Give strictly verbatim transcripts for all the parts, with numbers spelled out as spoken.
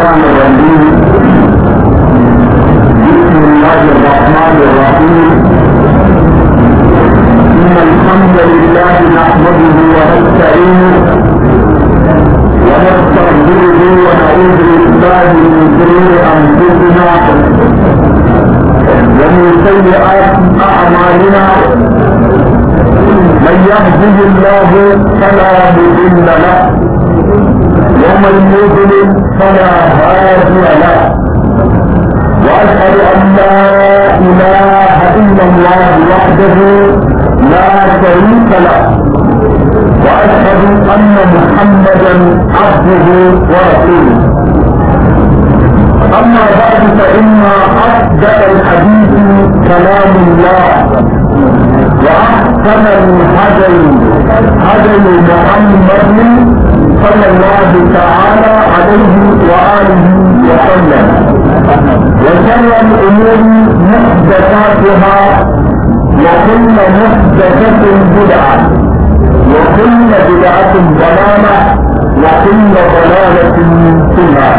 الشيطان الرجيم. بسم الله الرحمن الرحيم. إن الحمد لله نحمده ونستعينه ونستغفره ونعوذ بالله من شرور أنفسنا ومن سيئات أعمالنا. من يهده الله فلا مضل له ومن يضلل فلا هادي له. واشهد ان لا اله الا الله وحده لا شريك له واشهد ان محمدا عبده ورسوله. اما بعد فان اصدق الحديث كلام الله واحسن الهدي هدي محمد صلى الله تعالى عليه واله وسلم. وشر الامور محدثاتها وكل محدثة بدعة وكل بدعة ضلالة وكل ضلالة في النار.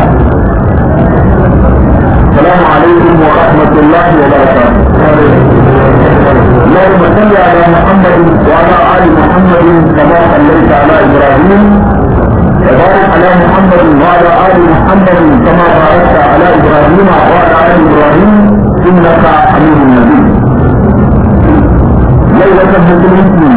السلام عليكم ورحمة الله وبركاته. اللهم صل على محمد وعلى آل محمد كما صليت على إبراهيم وبارك على محمد وعلى آل محمد كما باركت على إبراهيم وعلى آل إبراهيم إنك حميد مجيد. ليلة المسلمين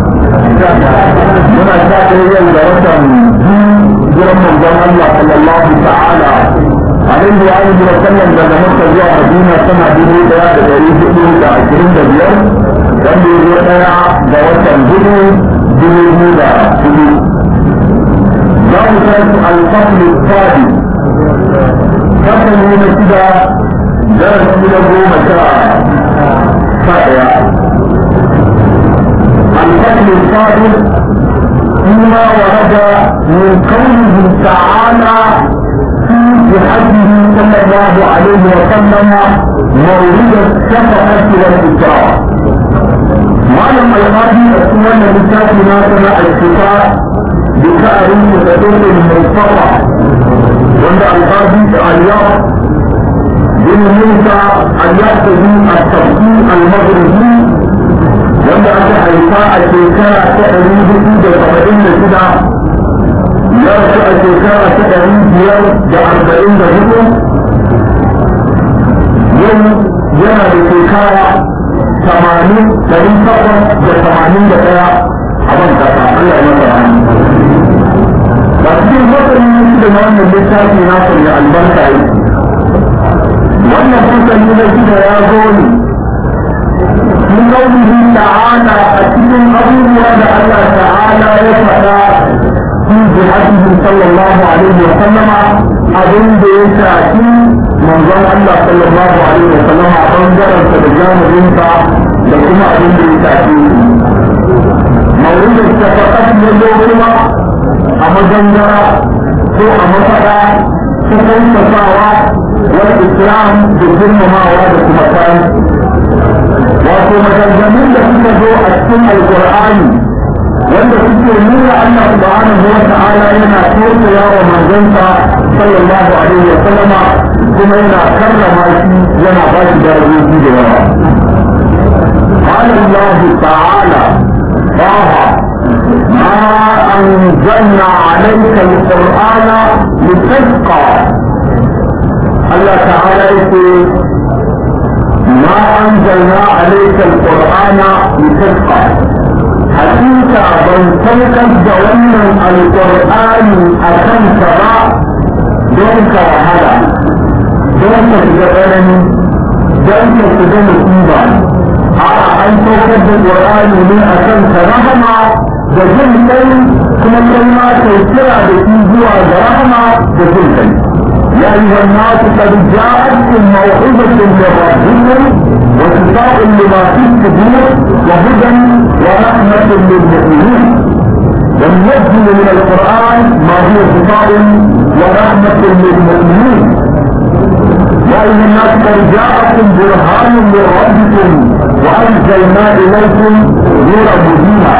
من أشهد أن لا إله إلا جرم الله صلى الله تعالى عليه وآله وسلم daga Makka zuwa Madina tana dubu daya da dari hudu da ashirin da biyar wanda ya zo daya da watan hudu dubu biyu da hudu. za mu tashi alfaslu tsadi fasali na shida darasi na goma sha ɗaya. الفصل الثالث فيما ورد من قوله تعالى في بحجه صلى الله عليه وسلم مورد الشفقة والإكرام. معلم القاضي أسمى بالكتاب ناصر الشفاء بتعريف حدود المرتفع وعند القاضي اليوم بن موسى اليحتوي التفسير المغربي wanda aka haifa a shekara ta ɗari hudu da saba'in da shida ya rasu a shekara ta ɗari biyar da arba'in da hudu. yau yana da shekara tamanin ɗari takwas da tamanin da ɗaya a ban kasa Allah ya masa rani. ba cikin matsayin shi da wannan littafi na sanya albarka yi. wannan fasali na shida ya zo ne من قوله تعالى أتم أبوه الله تعالى يفعل في جهته صلى الله عليه وسلم أظن بيساكي من ظن الله صلى الله عليه وسلم أنظر التبجان الرنفع لكما أظن بيساكي مورد الشفقة يجوكما أما جنجر سوء مصدى سوء تساوى والإسلام بالظلم ما وعدكم كان. wato maganganun da suka zo a cikin alkur'ani wanda suke nuna Allah subhanahu wa ta'ala yana tausaya wa manzansa sallallahu alaihi wa sallama kuma yana karrama shi yana ba shi darajoji da yawa. قال الله تعالى طه ما أنزلنا عليك القرآن لتشقى. الله تعالى يقول ما أنزلنا عليك القرآن لتشقى. حقيقة بل تنكب دولنا القرآن أكن سبا دونك وحدا دونك تجبرني دونك تجبر أرى أن تنكب القرآن من أكن سرهما دجل كي كما كلمة تيسرع بإيجوع درهما دجل كي. يا أيها الناس قد جاءتكم موعظة من ربكم وشفاء لما في الصدور وهدى ورحمة للمؤمنين. وننزل من القرآن ما هو شفاء ورحمة للمؤمنين. يا أيها الناس قد جاءكم برهان من ربكم وأنزلنا إليكم نورا مبينا.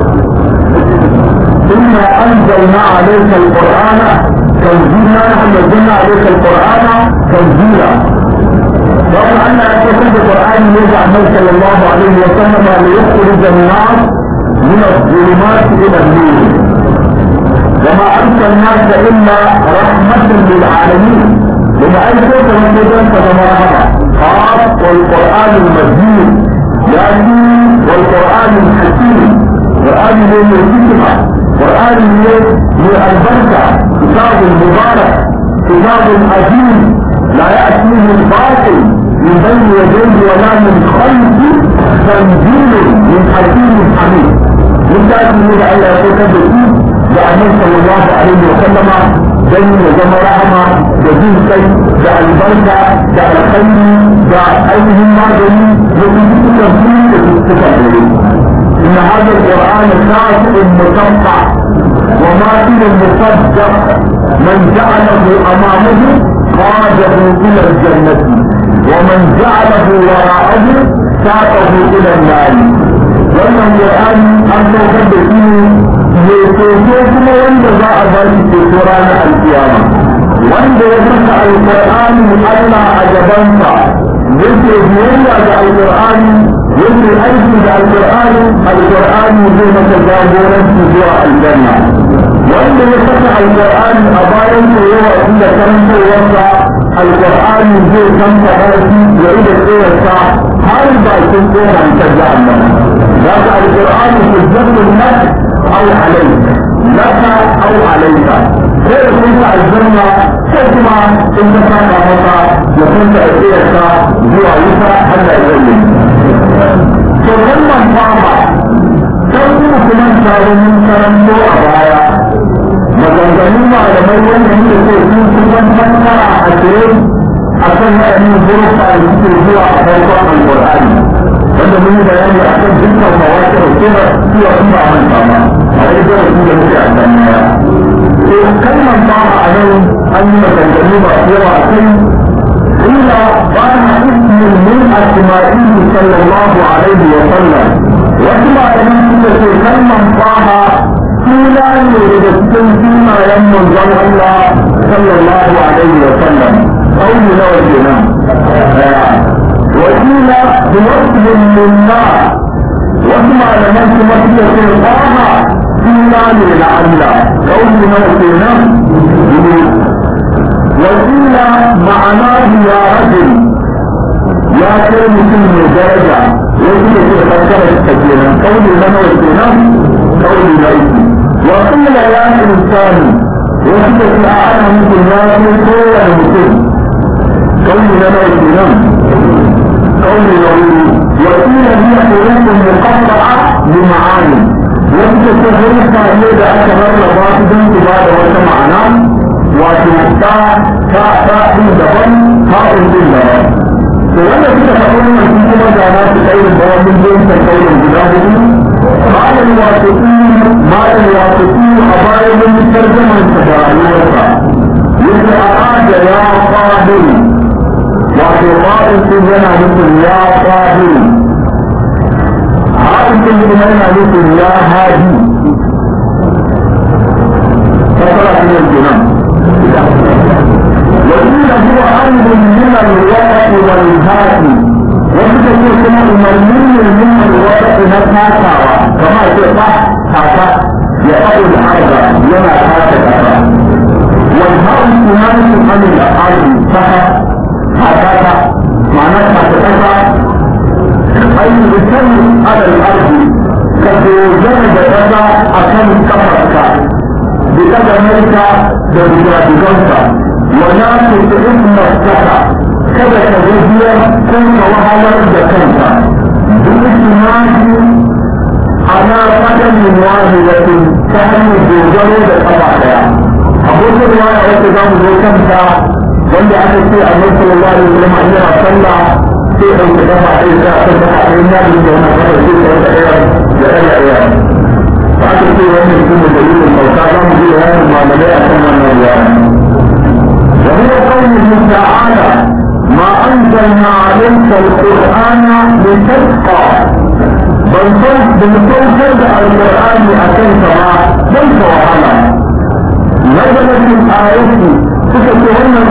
إنا أنزلنا عليك القرآن تنزيلا نحن أنزلنا عليك القرآن تنزيلا وأن أن يكون القرآن يرجع النبي صلى الله عليه وسلم ليخرج الناس من الظلمات إلى النور وما أرسلناك إلا رحمة للعالمين لما أي صوت موجودا فجمعها قال والقرآن المجيد يأتي والقرآن الحكيم قرآن من الحكمة قرآن من البركة كتاب مبارك كتاب عظيم لا يأتيه الباطل من بين يديه ولا من خلفه تنزيل من حكيم حميد من تأتي من أن يتكبر النبي صلى الله عليه وسلم بين جمع رحمة جزيل كي دا البركة دا الخير دا أيهم معدني وفي تنزيل تتكبر إن هذا القرآن كافٍ مصفح وماثل مصدق من جعله أمامه قاده إلى الجنة ومن جعله وراءه ساقه إلى النار وأن القرآن أن تكبر فيه يتوجه كما wanda za a ba shi ceto ranar alkiyama wanda ya saka alkur'ani Allah a gabansa yake biyayya ga alkur'ani yake aiki da alkur'ani alkur'ani zai masa jagoranci zuwa aljanna wanda ya saka alkur'ani a bayan koyowa inda karantarwarsa alkur'ani zai kanta barci ya yi da tsayarsa har bakin tsohon ta jahannama za ka alkur'ani hujjatul nas أو عليك لك أو عليك غير كنت الجنة كما إن كان مطا وكنت أتيك جوا يسا حتى يغلي فلما فاما تنظر كمان كانوا من كرمو أبايا مجنجنين على مريم من يكون كمان فنكرا أتيك أكن أن يظرف على جوا أبايا القرآن wanda mun yi bayani a kan dukkan mawakar kuma zuwa in ba man sama a wani darasi da muke a kan ya to kalmar ba a nan an yi maganganu masu yawa a kai illa ba na ismin min asma'ihi sallallahu alaihi wa sallam wasu malaman suka ce kalmar ba suna ne daga cikin sunayen manzon Allah sallallahu alaihi wa sallam kauli nawa kenan وقيل بوصف لله واسمع لمن تمثل في القاها إلا للعل قول موتنا وقيل معناه يا رجل يا كلمة من درجة وقيل تتذكر التكليم قول موتنا قول موت وقيل يا إنسان وقيل تعالى مثل ما يقول المسلم قول موتنا قول العلوم وقيل هي حروف مقطعة بمعاني وجدت حروف إذا أكبر لباطل بعد وسمعنا وتمتع تاء دبن تاء بالدبن وأنا كده تقول من كما جاءت خير الدوام من دون تقول الجداد قال الواسطين ما الواسطين أبايا من ترجمة التجارة يقول أراد يا قادر wato ƙa'in sun yana nufin ya ƙahi haɗin sun kuma yana nufin ya haji fasara su ne kenan wasu da zuwa ainihin nuna lulwaɗaɗi wa lulhaɗi wasu da ke kuma umarnin ne nuna lulwaɗaɗi na takawa kama ce ba kaka ya faɗo da harba yana taka kasa wani haɗin kuma nufin hannun da ƙarfi saka هكذا معناها هكذا أي بسن على الأرض كتوزن بكذا أكن كفرك بكذا ملكا بكذا وناس تحب نفسك كذا كذا كنت وهذا ذكرت بالاجتماع على قدم واحدة كان الجوجل بطبعها أقول الرواية وكذا وكذا wanda aka ce a nan sallallahu alaihi wasallam an yana sallah sai da ka dafa ai da ka dafa ai na da wannan kada sai ka wata ayar da ayar ayar ba ka ce wannan kuma dalilin sauka za mu ji wannan malamai a kan wannan ruwa wa huwa qawluhu ta'ala ma anzalna 'alayka al-qur'ana litashqa ban san da saukar da al-qur'ani akan ka ba dan ka wahala nazalat al-ayatu suka ce wannan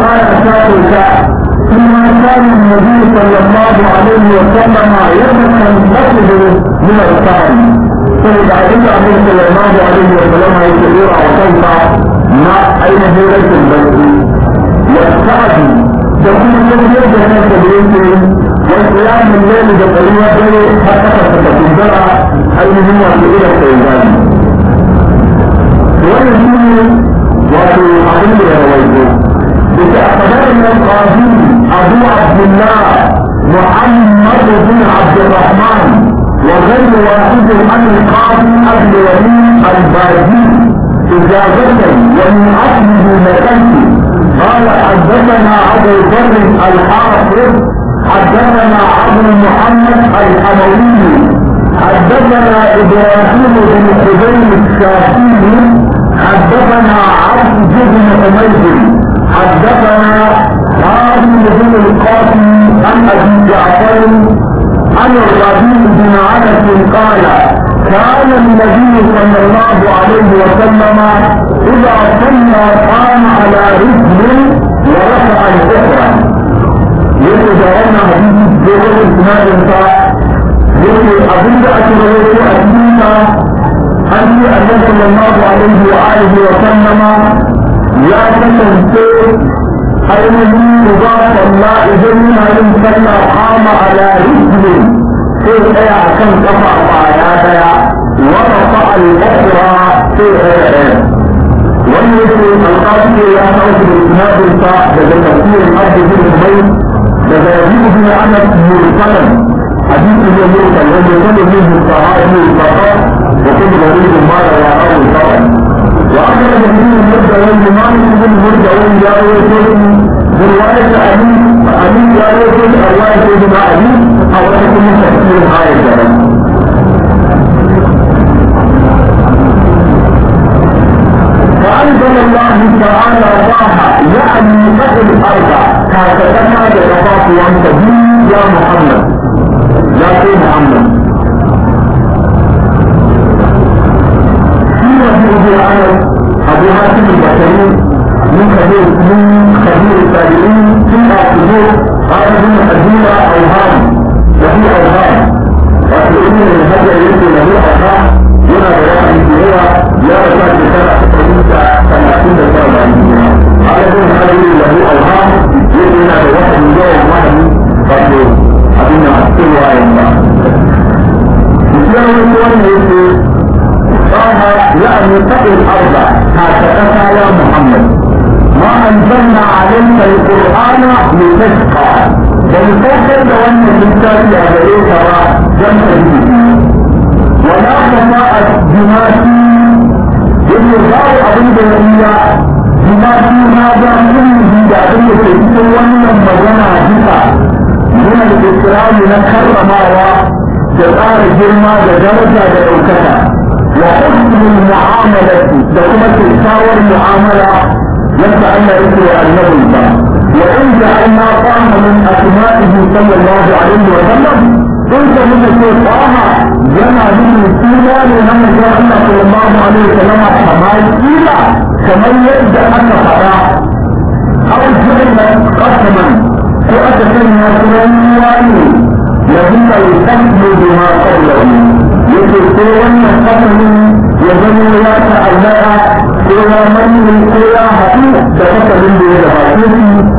صلى الله عليه وسلم يتخلفه من الثاني فإذا علم النبي صلى الله عليه وسلم يتبير وكيف مع أين بيريت البيت والسعد تكون تبير بين التبيرين والقيام الليل بقلية بيه حتى ستتنزل أين هو إلى السيدان ويجب وفي عظيم رويته بتعتبرنا القاضي أبو عبد الله محمد بن عبد الرحمن وغير واحد عن القاضي أبي وليد الباجي إجازة ومن أصله نكلت قال حدثنا أبو ذر الحافظ حدثنا أبو محمد الحموي حدثنا إبراهيم بن حبيب الشافعي حدثنا عبد بن حميد حدثنا هارون بن القاسم عن ابي جعفر عن الربيع بن انس قال كان النبي صلى الله عليه وسلم اذا صلى قام على رجل ورفع الاخرى يقول جوانا حديث جوه الاسناد يقول ابدا اتروي ادينا أن النبي صلى الله عليه وآله وسلم لا تنسى أنه مضاف الله إذن علم صلى قام على رجل في أي كم قطع بعيادها ورفع الأخرى في أي والذي القاضي لا توجد إسناد الفاء لدى تفسير الأرض بن حميد لدى يزيد بن أنس مرسلا حديث المرسل ويقول منه الصحابي فقط وكل غريب ما لا يعرف طبعا واخرج منه المرجع والامام بن المرجع والجاوي بروايه علي علي جاوي روايه ابن علي او تكون تفسير الايه فانزل الله تعالى طه يعني قتل الارض كاتبنا لرفاق وانت يا محمد يا محمد أبو هاشم البصري من خبير من خبير التابعين في الحدود قال ابن حزيمة أوهام وهي أوهام وتقولون أن هذا يجب له أوهام هنا بواحد فيها لا يزال بسنة تقريبا ثلاثين سنة قال ابن خبير له أوهام يجب هنا بواحد يوم واحد قد أبينا أكتبوا آية الله إسلام الكون يقول يعني تقي الأرض هكذا يا محمد ما أنزلنا عليك القرآن لتشقى ولتوكل وأن الإنسان يعملوك جمع الدين ولا تفاءت بما فيه إن الله أريد إلى بما فيه هذا كله بعدين تكون وأن مجمع بك من الإكرام نكرم وجدار الجرمى لدرجة لأوكتا وحسن المعاملة لكما تتساوى المعاملة يبقى أن يسوى النبي وإن جعلنا طه من أسمائه صلى الله عليه وسلم قلت من الشيطان جمع به السيرة لأن جاء الله صلى الله عليه وسلم حماية إلى كما يبدأ أن فلا أو جعل قسما وأتكلم سليمان يجب الحكم بما قبله يجب أن الحكم يجب لا تعلق إلى من إلى حقيق تفصل به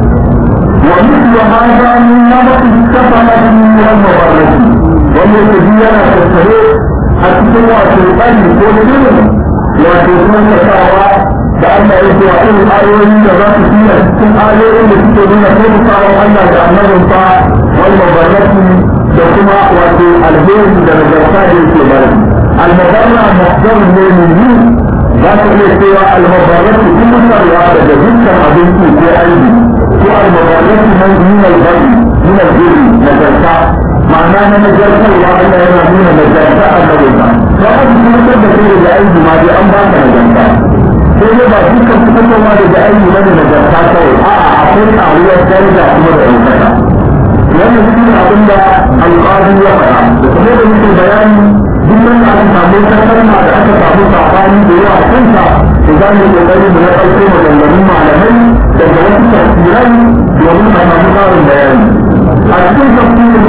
ومثل هذا من نمط السفنة والمغرب والمتبين في الصحيح السوى في القلب والسلم وتكون تساوى بأن إسرائيل الآيوين ذات فيها ست آيوين يكتبون كيف صاروا أن جعلناهم طاعة والمغرب وكما وفي الهيم درجات في بلد المبرع مصدر من ذات الاستواء المبرر كل مرة جدا أبنتي في أيدي في المبرر من من الغي من الجري نجلتا معناها نجلتا وعلى يمين نجلتا النجلتا فقد كنت بكير لأيدي ما دي أمباك نجلتا كل ما فيك كنت ما دي بأيدي من نجلتا سوي أعطيك أعوية درجة أمر أولتا لأن يكون أبنى القاضي يقرأ وكذلك مثل بيان جمعا عن تعبير تكلم على أن تعبير تعباني بيوع خمسة لذلك يقول من الألقين وجلبين معلمين تجوز تأثيرين ومن أمامها البيان الكل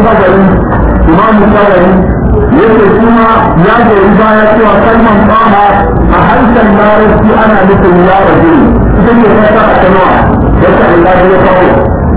sabari imamu sabari yake kuma ya goyi baya cewa kalman tsaha a harshen larabci ana nufin ya rabu ita ce fata a kanuwa wata Allah ya kawo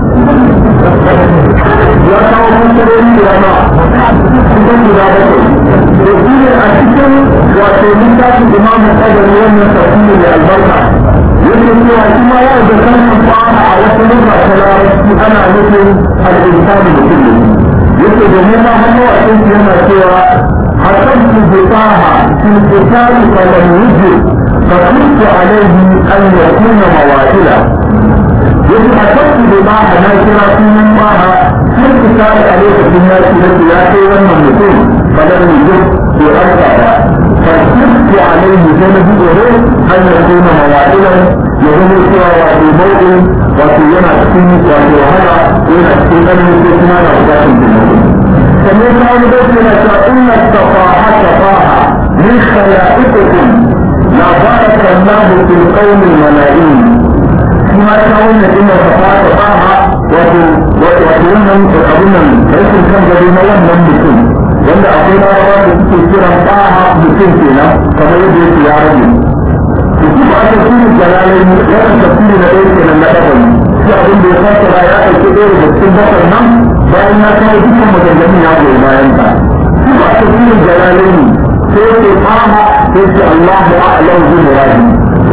ya kawo fassarori da rama cikin guda bakwai da shi ne a cikin wato littafin imamu sabari wannan tafsiri mai albarka yake cewa kuma ya da kalman tsaha a wata lura ta larabci ana nufin al'insani da kullum yake domin ma hannu a cikin yana cewa حكمت بطاها في القتال فلم يجد فقلت عليه ان يكون مواكلا يجب حكمت بطاها ناشرة من طاها في القتال عليه في الناس التي لا تيرن المسلم فلم يجد في أربعة فقلت عليه جنب إليه ان يكون مواكلا يهم سوى وفي موضع وفي ينسي وفي وهلا ينسي ان يكون مواكلا فمن قال بيتنا فإن التفاحة تفاحة من خلائقكم لا بارك الله في القوم الملايين فيما يقولون إن التفاحة تفاحة وتوهم تقبلنا ليس كم جدينا ومن بكم وأن أقول الله تكثيرا طاعة بكم فينا كما يجب يا رجل يجب أن تكون الجلالين لا تكثير لديك من النبض في أظن بيخاصة رأيات الكبير بالسنبط النم bayan ya kawo dukkan maganganun ya goyi bayan ta su ba ta fi jalalai ne sai ke fama sai ce Allahu a'lam bi muradi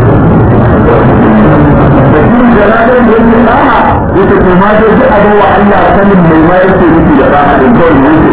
da fi jalalai ne yake fama yake kuma dai duk abin wa Allah sanin mai ma yake nufi da fama da kawai yake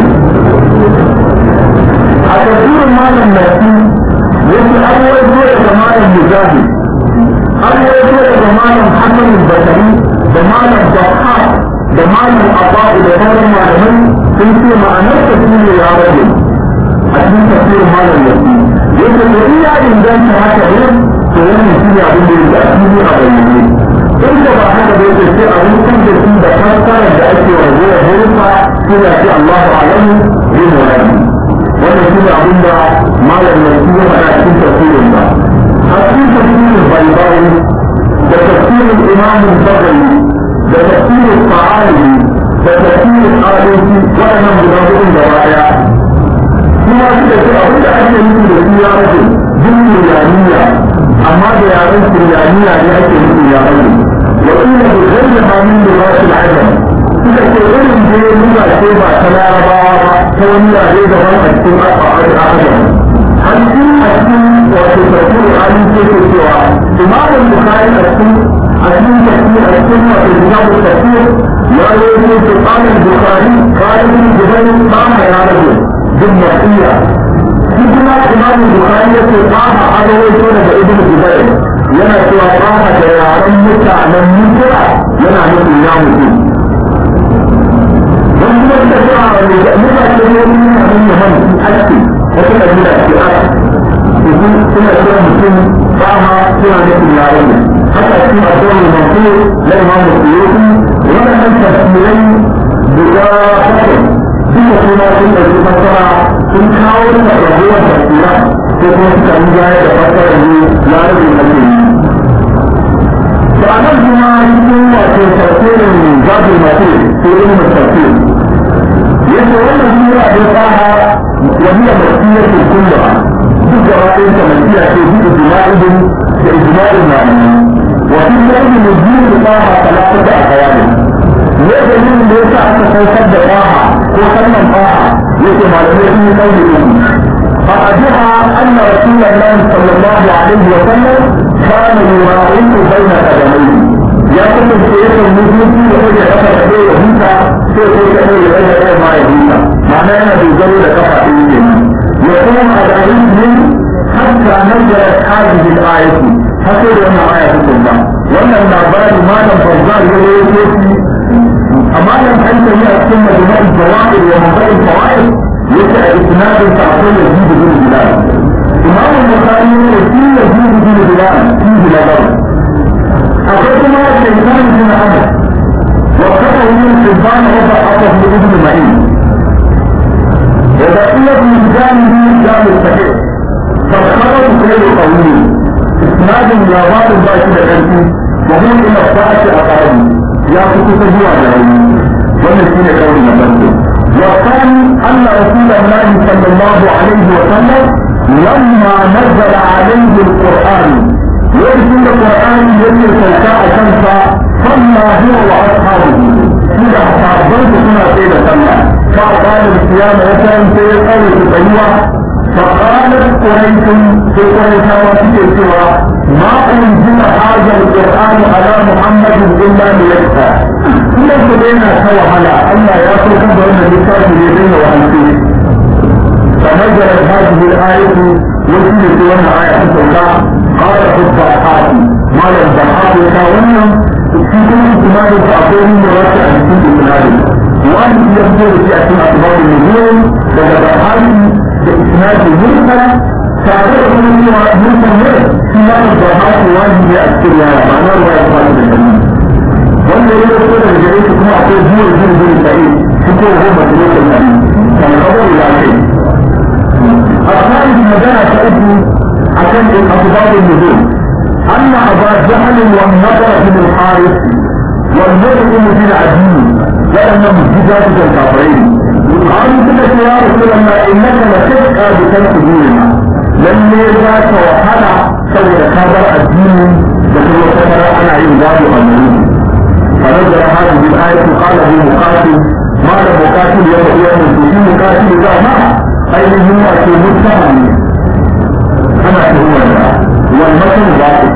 a tafsirin malam nasi yake an wajo daga malam mujahid an wajo daga malam hasan al-basri da malam bahar da malam ababu da sauran malamai sun ce ma'anar tafsiri ya rage a cikin tafsirin malam yasi yadda da iya inganta haka ne to wannan shi ne abin da yake a fili a bayyane inda ba haka da yake sai a rukun da shi da fassarar da ake rabuwa hurufa suna ce Allahu alamu bin wani wannan shi ne abin da malam yasi ya faɗa cikin tafsirin ba a cikin tafsirin baibawi da tafsirin imamun bagari da tafsirin fa'ali da tafsirin adalci waɗannan guda hudun gaba ɗaya kuma suka ce abin da ake nufi da su ya rage jin kiriyaniya amma da yaren kiriyaniya ne ake nufi ya rage wa inda da zai da hannun da ba su ajam suka ce irin da ya nuna ce ba ta larabawa ba ta wani yare daban a cikin ajam har cikin a cikin wato tafsirin adalci ke cewa imamun bukari a cikin أن تكون السنة في كتاب التفسير لا يوجد قال البخاري قال ابن جبير قام يا رجل بالمحية في كتاب الإمام البخاري قام على وجهه ابن جبير yana cewa ba da yaren mutanen mutuwa yana nufin ya mutu don kuma ta cewa mutane ne mutanen yaman su aski wata kabila ce aka suna cewa mutum ba ma suna nufin yaren ne haka cikin abubuwan masu na imamu suyuti waɗannan tafsirai guda bakwai duka suna sun ɗauki fassara sun kawo da rabuwar tafsira ko kuma suka yi jaya da fassara ne larabin ake yi da a nan kuma cikin wato tafsirin zaɓi masu ko ilimin tafsir yadda wannan sura da tsaha wani a masiyar da kulla duk gaba ɗayan ta masiya ce duk ijma'in da ijma'in ma'amuni وفي الوقت نزول طاعة ثلاثة أحوال ليس من ليس أن تنسب طاعة وكلمة طاعة يجب على الذي قوله فأجرها أن رسول الله صلى الله عليه وسلم كان يراعيه بين قدميه يقول الشيخ المسلم في وجه أثر أبيه وهيسا في وجه أبيه بين أبيه ما يهيسا معناه أنه بيجرد كفا إليه يقوم على رجل حتى نزلت هذه الآية haka da wannan aya ta kuma wannan labari malam Farzan ya rawaito shi amma dan an tayi a cikin majmu'ul fawaid wa mabadi fawaid yake a isnadin sa akwai Yazid bin Bilal Imam Bukhari ne shi Yazid bin Bilal shi Bilal akwai kuma Shaytan bin Ahmad wa kafa min Shaytan rafa aqaf ibn Ma'in wa baqiyat min janibi jami sahih fa khabar kullu qawli إسناد الجواب الباقي لأنتي وهو إلى الطاعة أقاربي يا فتوك جوا جهوي ونسين قولي نبنته وكان أن رسول الله صلى الله عليه وسلم لما نزل عليه القرآن يرسل القرآن يرسل سلكاء شمسا صلى هو وأصحابه إذا أصحابه كنا سيدة صلى فقال الصيام وكان سيقول سبيوة فقالت قريش في قريش وفي سوى ما أنزل هذا القرآن على محمد إلا ليكفى إلا سبينا سوى على أن يأخذ كبر من الكتاب اليدين وأنفيه فنزلت هذه الآية وجدت لنا آية الله قال حب أصحابي ما لم تحاول كاونا في كل اجتماع فأقول مرات عن كل اجتماع وأن يبدو في أسماء أخبار النجوم لقد أصحابي بإسناد المرسل فأعتقد أنه مرسل في بعض الضحاك واجب يأكل يا معنى رواية خالد الحديث وأن يقول الجريس كما أقول هو الجن بن سعيد شكوه هو مسلوك الحديث كان خبر إلى شيء الثالث مدانا سأجي عشان أخبار النجوم أن أبا جهل والنظر بن الحارث والمرء بن عدي لأنهم جزاة الكافرين قالوا كده يا رسول الله إنك لتبقى بكلمة ديننا لن يجاك وحلا سوى كابر الدين لكن وكبر أنا عباد أمرين فنزل هذه الآية قال ابو مقاتل ما له مقاتل يوم يوم في مقاتل إذا ما أي من هو في متهم أنا هو والمثل باطل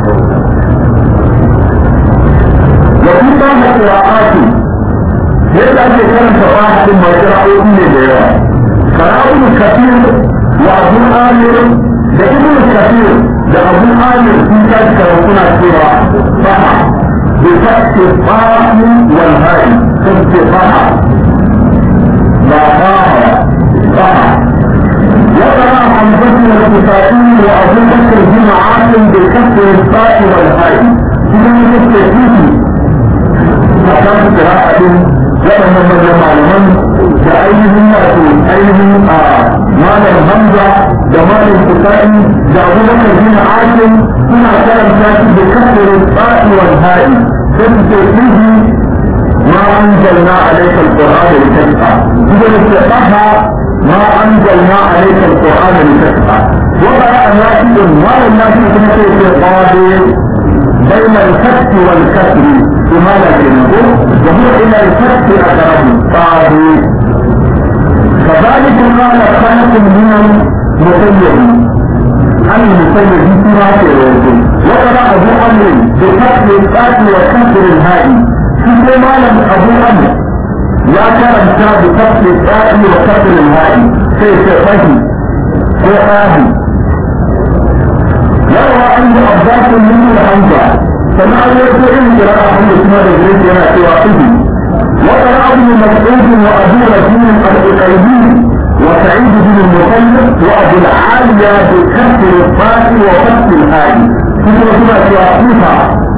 وفي بعض القراءات يبدأ أن يكون فواحد ما يقرأوا إلي بيوان قرأوا الكثير وأبو آمر لابن الكثير لأبو آمر في ذلك رسولنا السورة صحة بفتح الطاء والهاء فتح صحة لا طاء صحة وقرأ حمزة والكفائي وأبو بكر بن عاصم بكسر الطاء والهاء إذا كنت فيه فكانت قراءة waɗannan manyan malaman da ainihin wato ainihin a malam hamza da malam kusa'i da abubakar bin asim suna karanta shi da kasar tsa'i wal ha'i sai su ce fihi ma anzalna alayka alqur'ana litashqa idan ce taha ma anzalna alayka alqur'ana litashqa wa qara'a nafi'un malam nafi kuma sai ce qadi بين الفتح والكسر لماذا كلمه وهو الى الفتح اقرب طاغي كذلك قال خلق من المسيب المسيب في سورة الرسول وقرأ ابو امر بفتح الفاء وكسر الهاء في مالك ابو امر لا كان بفتح الفاء وكسر الهاء كيف فهم وآهي يروى عند عباس من الحمزة سمع يقول إن قراءة حمد اسماء الجريد ينا سواقه وقرأ ابن مسعود وأبو رسول الأقيدي وسعيد بن المسلم وأبو العالية بكسر الفاء وفتح الهاء كتب سورة سواقها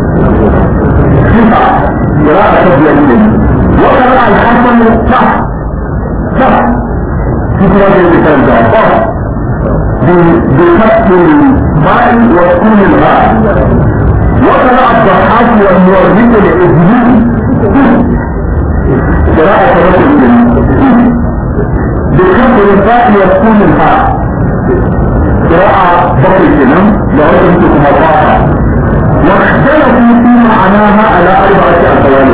صفة قراءة الجريد وقرأ الحسن صح صح كتب الجريد صح بفتح الباء وسكون الهاء وقرأ الضحاك والمورد العزمي قراءة رجل بكسر الباء وسكون الهاء قراءة بطل الكلام لعدم تكمطاها واختلفوا في معناها على أربعة أقوال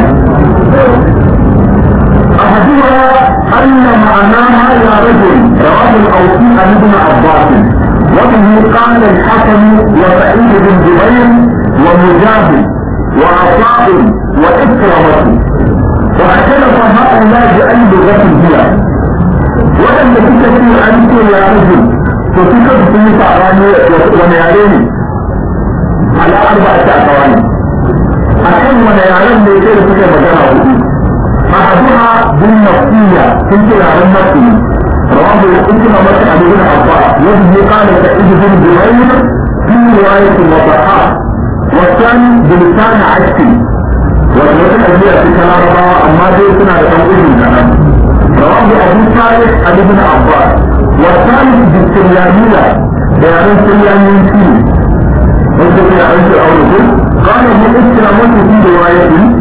أحدها أن معناها يا رجل رواه الأوفي عن ابن عباس وبه قال الحسن وسعيد بن جبير ومجاهد وعطاء وإكرمة واختلف هؤلاء بأي لغة هي ولم تكن أن تكون يا رجل فتكن في طعراني ونيارين على أربعة أقوال أكن ونيارين ليس لك مجانا أحدها بالنفسية كنت على النفسي رواه الإكرمة عن ابن عباس وبه قال سعيد بن جبير في رواية الوضحاء والثاني بلسان عكسي والوجه الأجزاء في كلام الله أما دي سنة لتنقل الكلام رواه أبو صالح عن ابن عباس والثالث بالسريانية بيان السريانيين فيه وانت في عند أولوه قال ابن إكرمة في روايته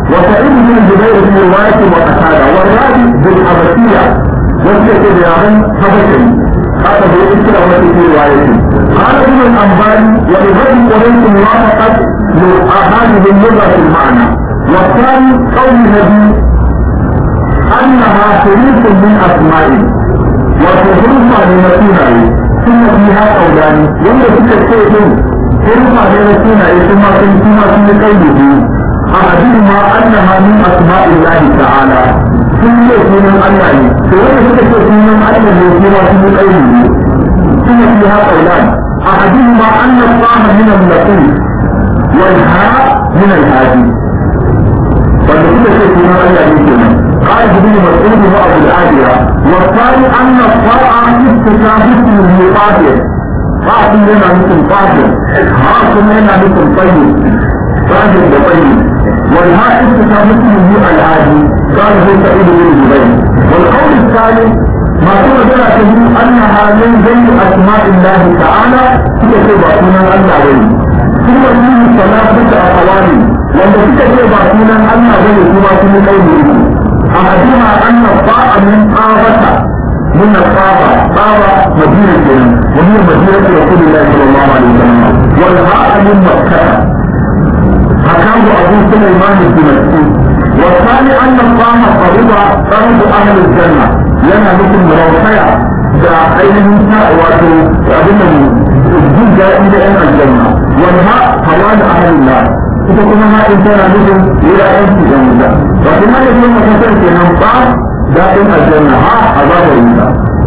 وسعيد بن جبير في رواية وقتادة والرابي بالحبشية وسيلة بيان حبشي هذا بيذكر في روايته. قال ابن الأنباري ولغير قريش موافقة هذه اللغة في المعنى. والثاني قول النبي أنها شريك من أسمائه وتحرف لنسينه ثم فيها قولان وإن تلك الشيء حرف لنسينه ثم ثم في قوله أحدهما أنها من أسماء الله تعالى ثم يكون الله وإن تلك الشيء من الله ثم في قوله ثم فيها قولان أحدهما أن الطعم من اللطيف والهاء من الهادي فلكل شيء من الله يمكنه. قال ابن مسعود وابو العالية والثاني ان الطاعة استشهاد اسمه قادر قادر لنا مثل قادر عاصم لنا مثل طيب قادر وطيب والهاء استشهاد اسمه العادي قال هو سعيد بن جبير. والقول الثالث ما كنا بلا تجد انها من بين اسماء الله تعالى هي تبعثنا الله ولي ثم فيه ثلاثة اقوال وانت تبعثنا الله ولي ثم في قوله أحدها أن الطاعة من طابة من الطابة طابة مدينة وهي مدينة رسول الله صلى الله عليه وسلم والهاء من مكة حكاه أبو سليمان الدمشقي. والثاني أن الطاعة قريبة قرب أهل الجنة لنا مثل روحية كأين نساء وأبو الجنة إلى أهل الجنة والهاء حوالي أهل الله ita kuma ma in tana nufin wuraren su zan wuta ba kuma da kuma makasar ke nan ba daɗin aljanna ha a zaɓar wuta.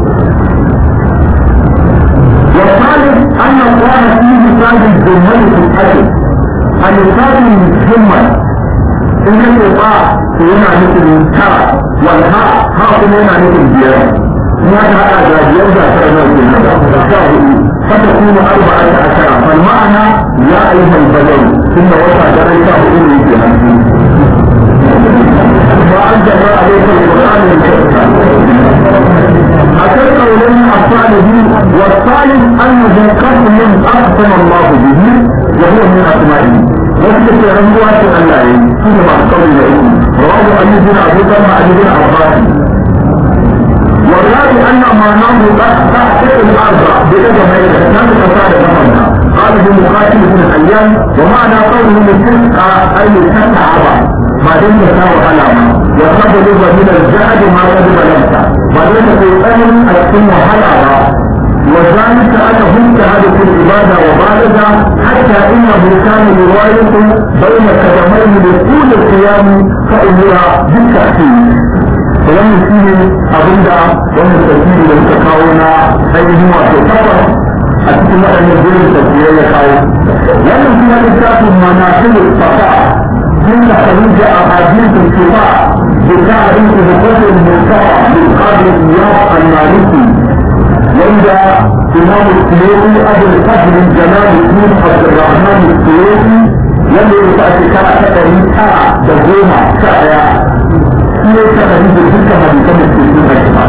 والثالث أن الله فيه مثال الجمل في الأجل المثال الجمل إن الإطاع هنا مثل ترى والهاء ها هنا مثل بيرا هذا هذا يرجع ترى فتكون أربعة عشر فالمعنى يا أيها البدر ثم وسع جريته إلي في هذه وأنزل عليك القرآن الكريم أتلك ولم أفعل به. والثالث أن ذكرت من أقسم الله به وهو من أسمائه وكتب رمضات الله ثم أحكم إليه رواه علي بن أبي بكر علي بن عباس. والرابع أن معناه تحقق الأرض بلغة ميتة لم تفعل نفسها. قال ابن مقاتل بن حيان ومعنى قوله للتسعى أي تتعب بعدين تساوى علامة وتبلغ من الجهد ما قد بلغت بعدين تقول السن حلقة وذلك أنه اجتهد في العبادة وبالغ حتى إنه كان يرايق بين قدمين لطول القيام فأمر بالتأكيد. wannan shi ne abinda wannan tafsiri da muka kawo na ainihin wato takwas a cikin waɗannan gurin tafsirai ya kawo. Wannan kuma littafin manasir fafa sun da kalija a hadisin kifa da ta abin da hukumin mutawa da kadin ya al-maliki wanda imam al-suyuti abul fadl jalal ibn abdurrahman al-suyuti wanda ya sa shekara ta ɗari tara da goma sha ɗaya ne ta da dukkan hadisan da ke cikin hadisa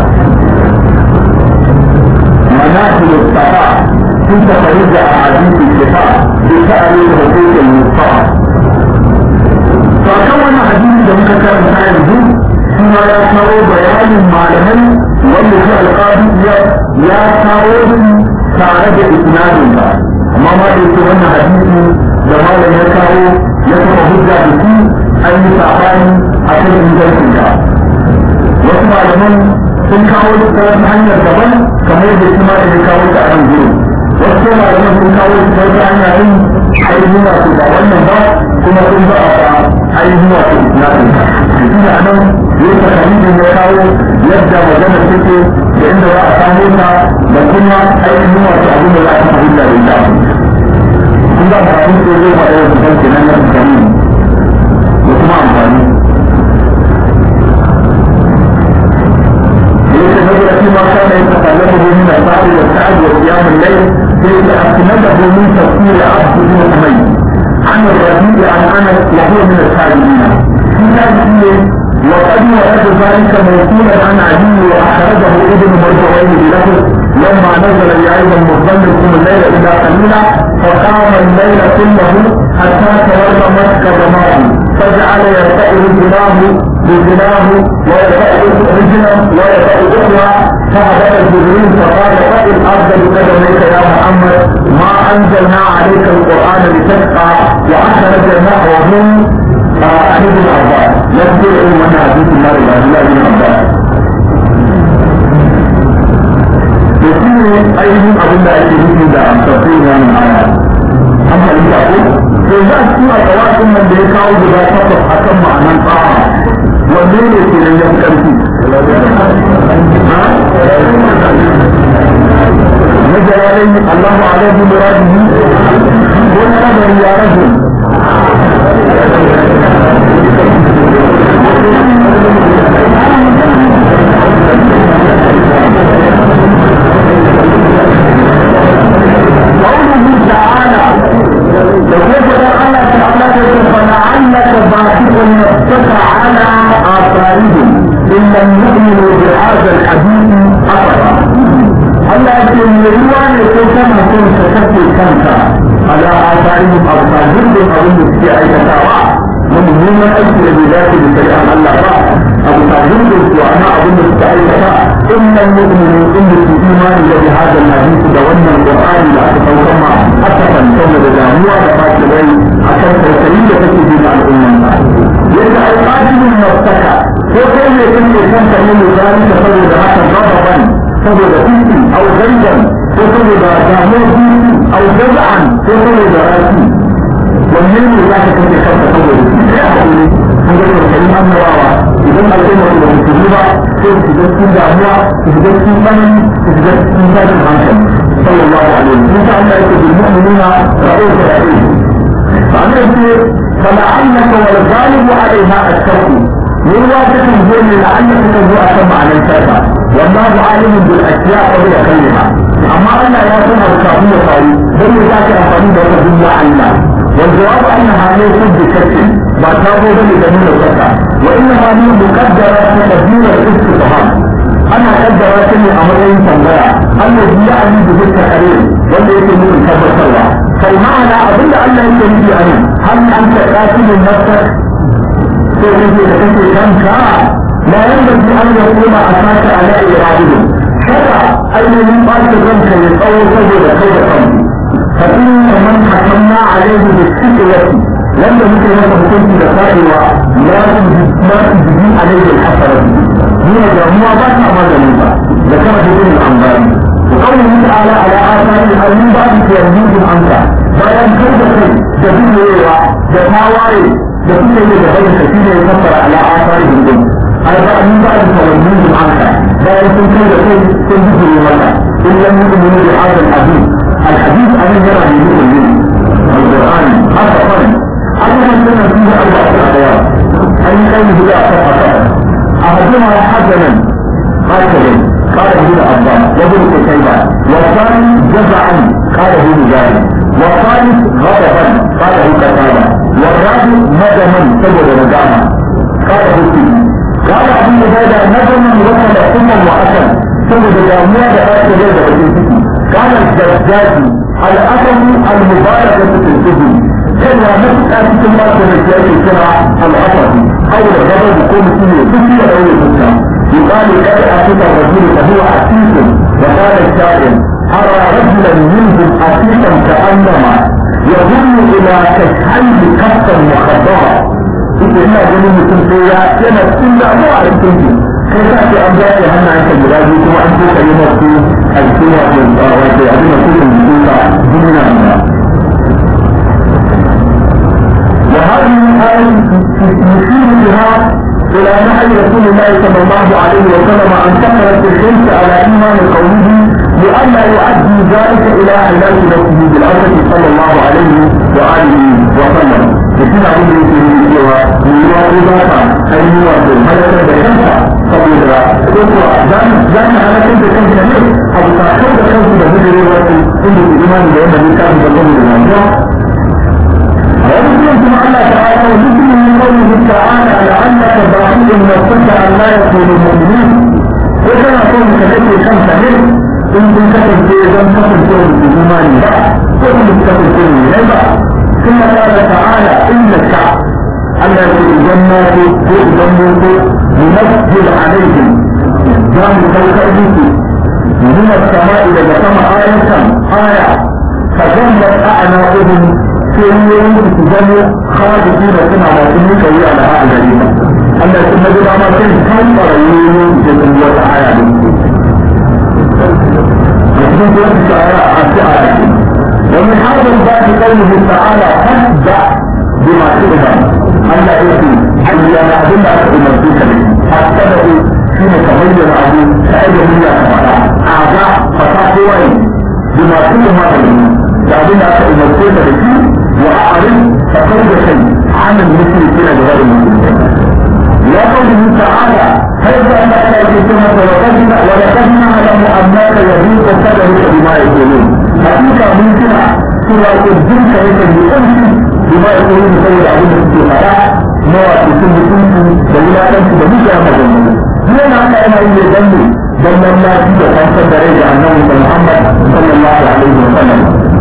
manasir safa sun ta da a hadisin kifa da ta abin da hukumin mutawa. To akan wannan hadisi da muka karanta yanzu kuma ya kawo bayanin malamai wanda shi alƙadi ya kawo su tare da isnadin ba amma ma da yake wannan hadisi da malam ya kawo ya kafa hujja da shi an yi sabani a kan ingancin ka. Wasu malaman sun kawo su ta wata hanyar daban kamar yadda shi ma da ya kawo ta a nan gurin. Wasu malaman sun kawo su ta wata hanya yin ainihin wato ba wannan ba kuma sun ba a ainihin wato isnadin ka. Shi ne a nan yadda hadisin ya kawo yadda magana take da inda za a samu ta da kuma ainihin wato abin da za a fahimta da ita. Kun ga ba sun ce zai faɗa wasu kan kenan na tsakani da kuma amfani. Yadda nazara fi ma kana yatakallamu min al-sa'i wa al-sa'd wa qiyam al-layl sai da asnadahu min tafsir Abd ibn Umayy عن الربيع عن أنس وهو من التابعين. في ذلك وقد ورد ذلك موصولا عن علي واخرجه ابن مرجوين بلفظ لما نزل يا أيها المزمل الليل إلا قليلا فقام الليل كله حتى تورمت قدماه فجعل يرتئ رجلاه رجلاه ويرتئ رجلا ويرتئ أخرى فهبط جبريل فقال فإن الأرض بقدميك يا محمد ما أنزلنا عليك القرآن لتشقى وأخرجناه وهم عن ابن عباس يذكر من حديث الله إلى الله بن عباس يقول أيهم أبن أيهم إذا أمسكين من آيات أما إن تقول فإذا أسمع قواتم من بيكاو بذا تقف حكم معنى الطاعة والليل يكون يمكن فيه نزل عليه الله عليه مراده والنظر يا رجل قوله تعالى وكيف قال تعالى فلعلك باخع نفسك على آثارهم إن لم يؤمنوا بهذا الحديث أبدا. الله يقول يروان يقول كما كنت تكفي كنت على آثارهم أبصارهم أظن في أي كتابة ومن هنا أجل بذاته بسيئان الله أبصارهم وأنا أظن في أي كتابة إن المؤمنين إن في إيمان بهذا الحديث دولنا القرآن لا تتوقع حتى تنتظر الجامعة وفاتلين حتى تتريد تكتب مع الأمة يدعى القاتل المرتكع وكيف يتم كان تقول ذلك فوجد هذا غضبا فوجد فيك أو غيبا وفوجد جامعة أو جزعا وفوجد راسي والمين ذاك كنت خمسة فوجد هذا الكريم أن نرى إذا الأمة المسلمة كيف تجسد جامعة تجسد من تجسد من ذات العنشم صلى الله عليه وسلم إن شاء الله يكون المؤمنين رؤوس رئيس فأنا أقول فلعلك والغالب عليها الشرط من واجب الظلم لعلك تبدو أسمع عن الفاتحة والله عالم بالأشياء وهي كلمة أما أن لا يكون الكافية قوي بل ذاك أفضل بالله عنا والجواب أنها ليست بشك ما تابوا بل دليل الفتح وإنما هي مقدرة تقدير الاستفهام أنا قدرتني أمرين تنبيع الذي يعني بذلك قليل والذي يكون كبر سوا فالمعنى أظن أن لا يكون عنه هل أنت قاتل نفسك تجد لك كمك لا ينبغي أن يكون أساس على إرادهم شرع أن ينقاش الرمك يتطور سجد كيف قمت فإن من حكمنا عليه بالسكرة لم يمكن أن تكون بسائر لا تجدي عليه الحسرة هي جموع بات أمر جميعا ذكر بدون الأنبار وقوله تعالى على آثار الأنبار في يمين عنك bayan kai da kai da dunewa da tawaye da suke yi da bai da shi ne ya kafara ala asari hindun ai ba an ba da tawayin anka bayan sun kai da kai sun dubure maka in lam yu'minu bi hadha al-hadith al-hadith an yara bi al-qur'an al-qur'an haka fan amma kana fi arba'at ayat an kai da fa'a ahaduma hasanan qatalan قال ابن عباس وابن قتيبة والثاني جزعا قال ابن جابر والثالث غضبا قال ابن قتادة والرابع ندما سجد نداما قال ابن قال ابن عبادة ندما وصل ثم وأكل سجد جامعة لآخر جيدة بالسكي قال الزجاجي الأثم المباركة في السجن كما نسأل في الله سنجاج السرعة الأثم أو الغضب يكون فيه بكي أو يفتح يقال قد أتيت الرجل فهو عتيق وقال الشاعر أرى رجلا منهم عتيقا كأنما يظن إلى كشحيه كفا مخضرا إلا جنين سنسيا كانت إلا ما أعرفتم كيف أتي أمجاء هنا عنك الجراجي ثم أنتو كلمة في السورة والأرواجي أبنى كل السورة دون الله وهذه الآية يشير بها إلى نهي رسول الله صلى الله عليه وسلم أن تقرأ الشمس على إيمان قوله لئلا يؤدي ذلك إلى علاج نفسه بالأرض صلى الله عليه وآله وسلم. يكون عند الإنسان من يواجهها أي يواجه ملكا بينها فبيدرا يقوى ذلك على كنت كنت نمير أو تأخذ كنت بذل الوقت عند الإيمان لأن الإنسان بقوم بالمنجح ويمكن الله تعالى وذكر من قوله تعالى لعلك باخع نفسك ان لا يكونوا مؤمنين وكما يكون كذلك خمسه منه in kun kasance don kasance da imani ba ko kun kasance ne ba ثم قال تعالى إنك ألا الجنات تؤذنك لنزل عليهم جام كوكبك من السماء إلى سماء آية آية فجمت أعناقهم في يوم تجمع خالدين سنة وسنك على هذا الجريمة ألا تنزل على كل كفر يوم جزم وتعالى أجل ذلك آية ومن هذا الباب قوله تعالى فاصدع بما تؤمر ألا يأتي أن ينعدل أمرتك به حتى فيما تبين أبو سعيد من يتبع أعضاء فتاقوين بما تؤمر تعدل أمرتك به وأعرض فقد شيء عن المشركين بغير المسلمين وقوله تعالى فإذا أنت يجب ولقد نعلم أنك يضيق صدرك بما يقولون حقيقة ممكنة سورة الجنة يمكن بأمس بما يقولون سيد عبد السلطة مواد كل كنت دولة أنت بمجة مجمع هنا أنا أنا إلي جنبي جنب الله فيك خمسة درجة عن نبي محمد صلى الله عليه وسلم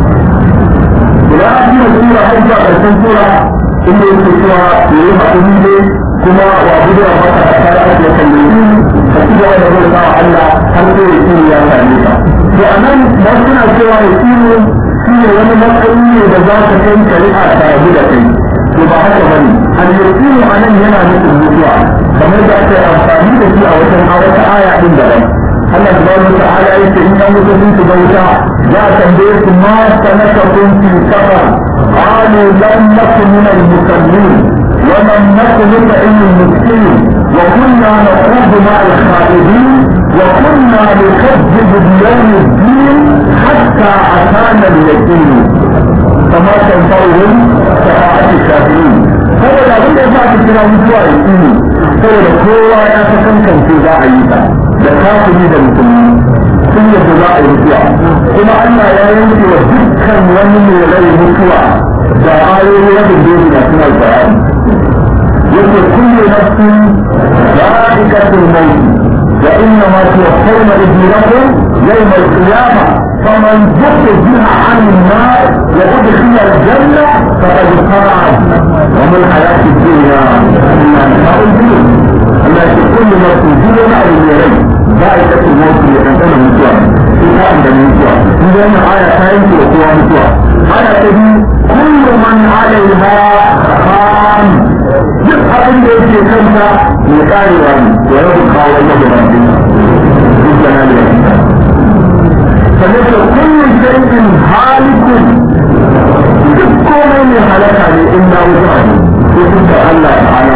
ولا أجل سورة حجة بسن سورة إلي سورة يوم أميدي كما وعبد ربك أكارك وكلمين فكذا يقول الله الله هل تريد يا سعيدة وأنا مصنع سوى يسير فيه وانا مصنعي وذاك كان كريعة تعبدتي وبعد بني أن يسير عن هنا مثل المسوع كما جاءت أفضل في أوتن أوت آية من ذلك الله سبحانه وتعالى يقول إنه تبيت بوتا لا تنبيت ما سنككم في سفر قالوا لم نكن من المسلمين ولم نكن نطعم المسكين وكنا نخوض مع الخائضين وكنا نكذب بيوم الدين حتى أتانا اليقين فما تنفعهم شفاعة الكافرين هو لابد أن يأتي كلام سوى يقين هو لكوا يتكلم في ذا عيسى لكافرين المسلمين ثم جزاء الرسوع كما أن لا يمكن ذكرا ومن يلي مسوى دعاية رب الدين أثناء القرآن يقول كل نفس ذائقة الموت وإنما توفون أجوركم يوم القيامة فمن زحزح عن النار وأدخل الجنة فقد فاز وما الحياة الدنيا إلا متاع الغرور التي كل ما تنزلنا إليه ذائقة الموت لأننا متوى في هذا المتوى لأن آية ثانية وقوى متوى آية تبي كل من عليها خان duk abin da yake kanta mai karewa ne da rabu kawo ya gaba ne duk da na da yake sannan da kullum shay'in halikun duk komai mai halaka ne in na wuta ne ko duk da Allah ta'ala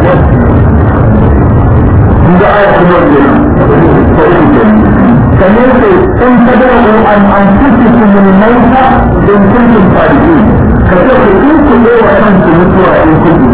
da aya kuma ne ko ita sannan sai in tadawu an anfusikum al-mauta in kuntum sadiqin kace ku ku ne wa kanku mutuwa in kuntum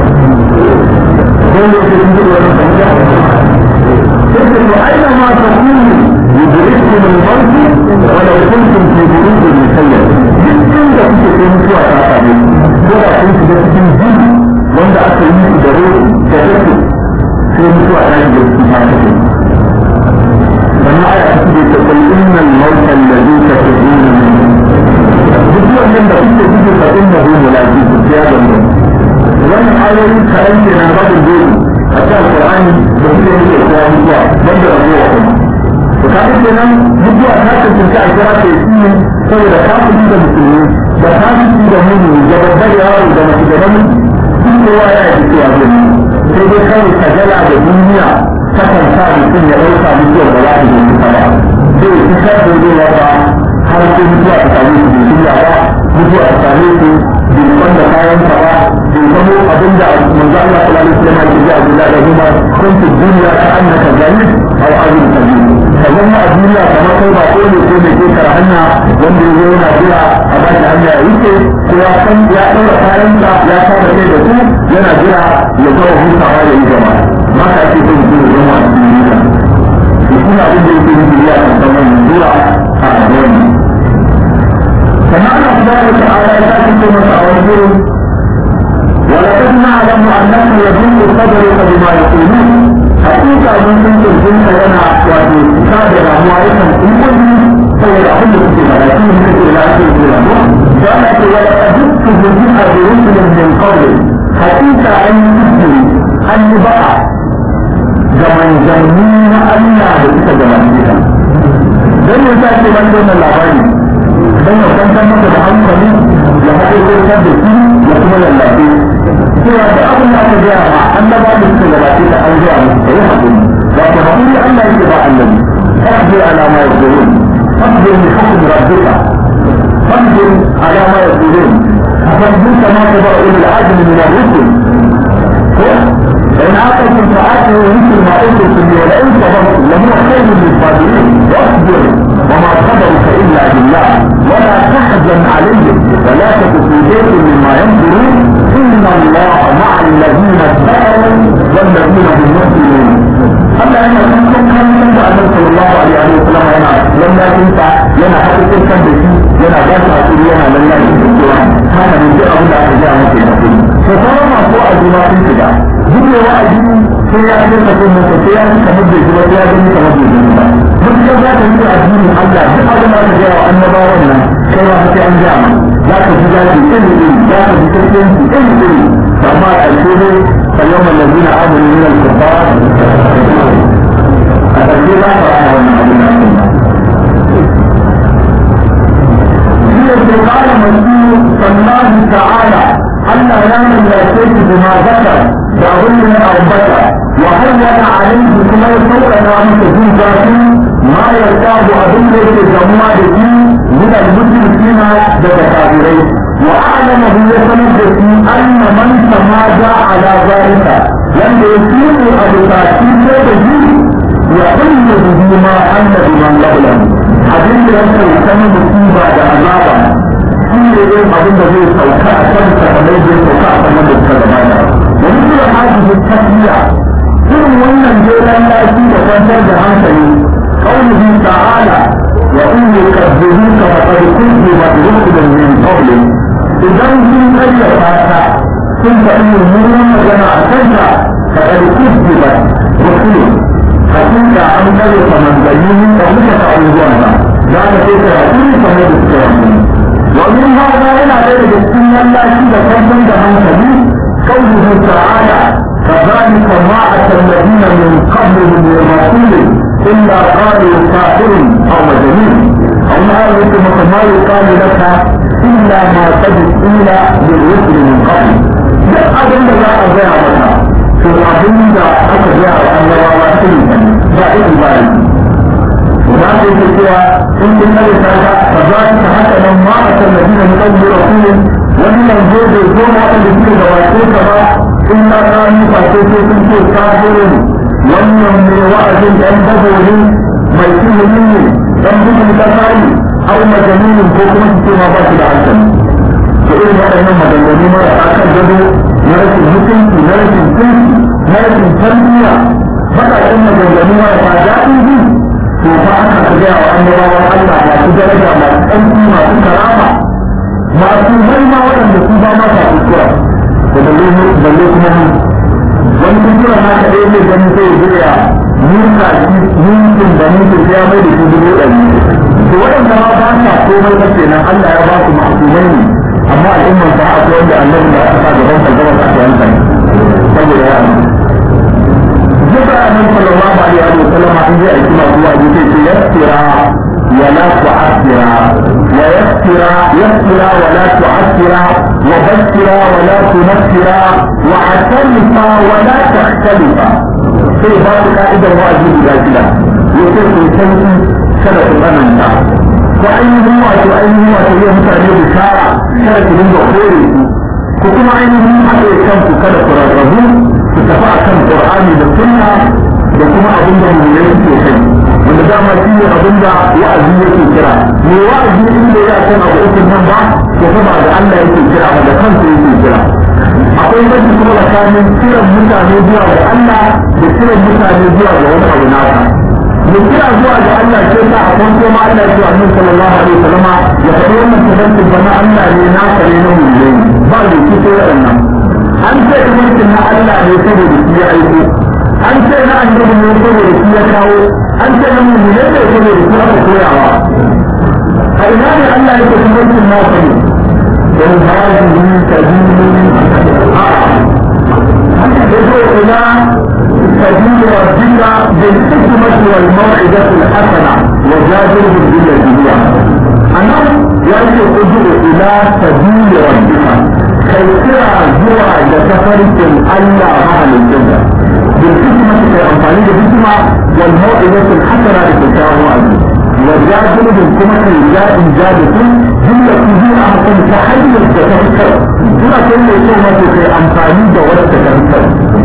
وأينما تكونوا يدرككم الموت ولو كنتم في بروج مسيرة جدا كنت تكونوا أعتقد ولا كنت تكونوا wanda aka yi su da ruwa da yake sai mutuwa ta yi da su ma take wannan aya ta ce ta kai innal mauta alladhi tafiduna min duk wannan da kuke kuke fa innahu mulaqi ya ga mu wannan ayoyi karan ke na babin dole a cikin alqur'ani da kuke yi da mutuwa wanda rabuwa kuma to kaga kenan mutuwa ta tantance a kira ta yi saboda kafiri da musulmi da kafiri da mu'mini da babbar yaro da mace da namiji kowa ya yi cewa zai sai dai kawai kajala da duniya ta kan sa mutum ya ɗauka mutuwar da za ta yi kusa ba sai ya kusa da zai wata har sai mutuwa ta same su bai shirya ba mutuwa ta same su bai san da kayan sa ba bai zamo abin da manzo Allah sallallahu alaihi wasallam ya ji Abu da Umar kuntu duniya ta annaka zalil aw azim sabil kallon a duniya kamar kai ba ko ne ko ne ke kara hanya wanda ya zo yana jira a ba shi hanya ya wuce ko ya san ya ɗaura kayan sa ya fara kai da su yana jira ya kawo hutawa ya yi gaba maka ake son mutum ya zama a cikin duniya to suna abin da yake nufi ya kan san wannan jura a wani sannan Allah subhanahu wa ta'ala ya sake ce masa a wani gurin ولقد نعلم أنك يضل صدرك بما يقولون hakika mun san kirkin ka yana wato ta da damuwa yakan kunkunci saboda abin da kuke mara shi ne kake da ake yi da mu da ana ce wa ajibtu bi ajrin min qawli hakika an yi an yi ba'a ga manzanni na Allah da suka gabace ka dan ne ta ce ban wannan labari dan ya kwantar maka da hankali ya haɗe ko da shi ya kuma lallabe cewa da abin da aka gaya ma annaba da suka gabace ka an gaya musu kai hakuri wato hakuri Allah yake ba annabi fasbir ala ma yaqulun fasbir li hukm rabbika fasbir ala ma yaqulun fasbir kama sabara ulul azmi min ar-rusul فإن عاقبتم فآتوا مثل ما أوتيتم ولئن صبرتم لهو خير للصابرين واصبر وما صبرك إلا بالله ولا تحزن عليهم ولا تك في ضيق مما ينظرون إن الله مع الذين اتقوا والذين هم محسنون. أما أن منكم كان ينبع النبي صلى الله عليه وسلم هنا لما تنفع لنا حتى تلك بشيء لنا ذات أصول لنا لنا يتكلم هذا من جاء من أحجاء مكين فصارنا فوق الجماعة تنفع duk da wa'azi sai ya ce ka kuma ka sai ya ci kamar da kuma ya gani kamar da kuma duk da za ka yi addinin Allah duk abin da ka ga wa annabawan nan kai ma sai an ga ma za ka ji zaki iri iri za ka ji kirkiyanci iri iri amma a ƙarshe ne kallon mallazina amanu min al-kuffar a ƙarshe za ka rana wannan abin da kuma shi ne ke ƙara masu sallahu ta'ala Allah ya mallace shi bima zakar da abin da ya ambata wa hayyana alaihi kuma ya sauƙaƙa masa jin zafi ma yarda da abin da yake damuwa da shi min al-muslimina daga kafirai wa a'lama bi yasanar da shi anna man tamaja ala zalika wanda ya tuno a bukati ko da shi ya kullu bihi ma anna man lahu abin da yake sanin musiba da azaba shi ne yin abin da zai sauka a kan sakamai zai sauka a kan wanda suka gabata wani kuma hajji tafiya irin wannan jeran lafi da kwantar da hankali kaunuhu ta'ala wa in yukazzibuka faqad kuzziba rusulun min qablik idan sun karyata ka sun faɗi mummunan magana a kanka faqad kuzziba rusulun hakika an karyata manzanni min qablika ta abubuwan ba za ka sai ka hakuri kamar da suka yi ومن هذا إلى ذلك السنة التي تقدم عنه قوله تعالى كذلك ما أتى الذين من قبلهم من رسول إلا قالوا كافر أو مجنون أو ما يمكن ما يقال لك إلا ما قد قيل للرسل من قبل لا أظن لا أضيع لك في أظن أضيع أن لا أحسن لا إقبال وما تقول إن النبي تعالى فذلك حتى لما أتى الذين من قبل رسول ومن الجود يكون وقت الذكر دواتيك إلا كانوا فاتيكم في كافر ومن من وعد ينبغوا ما يكون مني ينبغوا لتفاعل أو مجنون كوكما تكون باطل عشان فإن وقتنا مجنونين ويأكد جدو نرس المسلم نرس السلم نرس التنمية فقط إن مجنونين ويفاجأته to fa aka ka gaya wa annabawan Allah masu daraja masu ƙarfi masu karama masu maima waɗanda su ba masa kuskura da balle kuma mu wani kuskura na ka ɗaya ne ganin sai ya nuna shi nunkin da nunkin ya mai da shi dubu ɗari to waɗanda ma ba sa komai ba kenan Allah ya ba su ma'asumai ne amma al'ummar ba a wanda annabi da aka sa gaban kalgaba ta aka yanka saboda ya duka annabi sallallahu alaihi wa sallam an ji aiki masu wa'azi sai ce yassira wa la tu'assira wa yassira yassira wa la tu'assira wa bassira wa la tunassira wa atalifa wa la takhtalifa sai ba su ka'idar wa'azi guda shida yace ku sauki kada ku tsananta ko ainihin wato ainihin wato yin mutane bishara kada ku dinga kore su ko kuma ainihin haɗe kanku kada ku rarrabu su tafi a kan Qur'ani da Sunna da kuma abin da mu yake kai wanda dama shi ne abin da wa'azi yake kira me wa'azi inda ya san abu uku nan ba ko kuma da Allah yake kira da kansa yake kira akwai wani kuma tsakanin kiran mutane zuwa ga Allah da kiran mutane zuwa ga wani abu naka mu kira zuwa ga Allah sai ta a kwanto ma Allah ya ce Annabi sallallahu alaihi wasallam ya faɗi wannan tabbacin bana Allah ne na kare na mulki ba da kike wannan an ce mulkin na Allah ne saboda shi ya aiko an ce na annabi ne ko da shi ya kawo an ce na mun ne da ko da shi aka koyawa a ina ne Allah yake hukuncin nasa ne dan hadihi sabili a يدعو إلى سبيل ربك بالحكمة والموعظة الحسنة وجادلهم بالتي هي أنا يعني ادعو إلى سبيل ربك كي ترى زرع لتفرق ألا أهل الجنة بالحكمة كي أنفعني بالحكمة والموعظة الحسنة لتكاوى أبي وجادلهم كما كي جاء إنجادكم جملة تجيء أحسن تحيي التفكر suna kai mai kyau ma kai amfani da wata karkar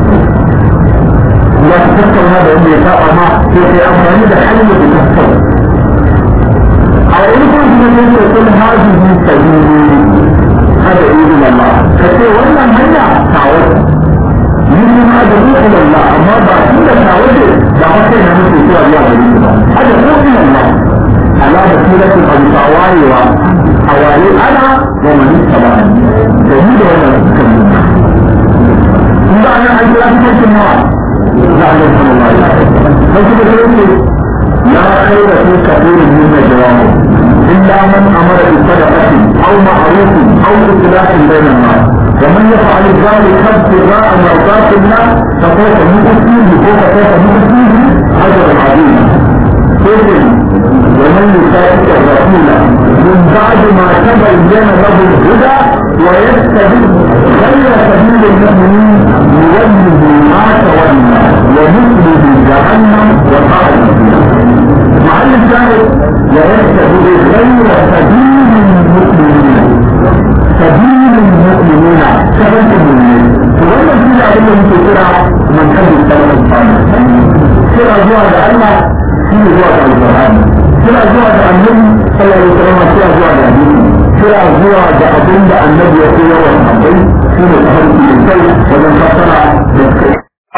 ya ta tattauna da wanda ya saba ma sai kai amfani da hanyar da ta tattauna a wani kuma kuma sai kai kun hajji sabili hada irin Allah ka ce wannan hanya tawo ni kuma da irin Allah amma ba shi da tawo ce da haka yana mutu zuwa zuwa gari ba hada ko irin Allah ala da suratul al-tawayewa awali ana wa man tabi'ani da ni da wannan suka yi in ba ana aiki a cikin nawa za a yi sallallahu alaihi wasallam sai kuma da yake la khayra fi kathirin min al-jawami illa man amara bi sadaqati aw ma'rufin aw islahin bayna an-nas ومن يفعل ذلك ابتغاء مرضات الله فسوف نؤتيه فسوف نؤتيه اجرا عظيما ومن يشاهد الرسول من بعد ما تبين له الهدى ويتبع غير سبيل المؤمنين يوله ما تولى ونصله جهنم وساءت مصيرا. معلم الشاهد ويتبع غير سبيل المؤمنين سبيل المؤمنين سبيل المؤمنين ولا في علم كثيرا من كان السلف الصالح كثيرا جواد الله في جواد القرآن كثيرا جواد النبي صلى الله عليه وسلم كثيرا جواد الحديث كثيرا جواد أظن النبي يقول يوم الحديث في متحدث الشيء ومن فصل بالخير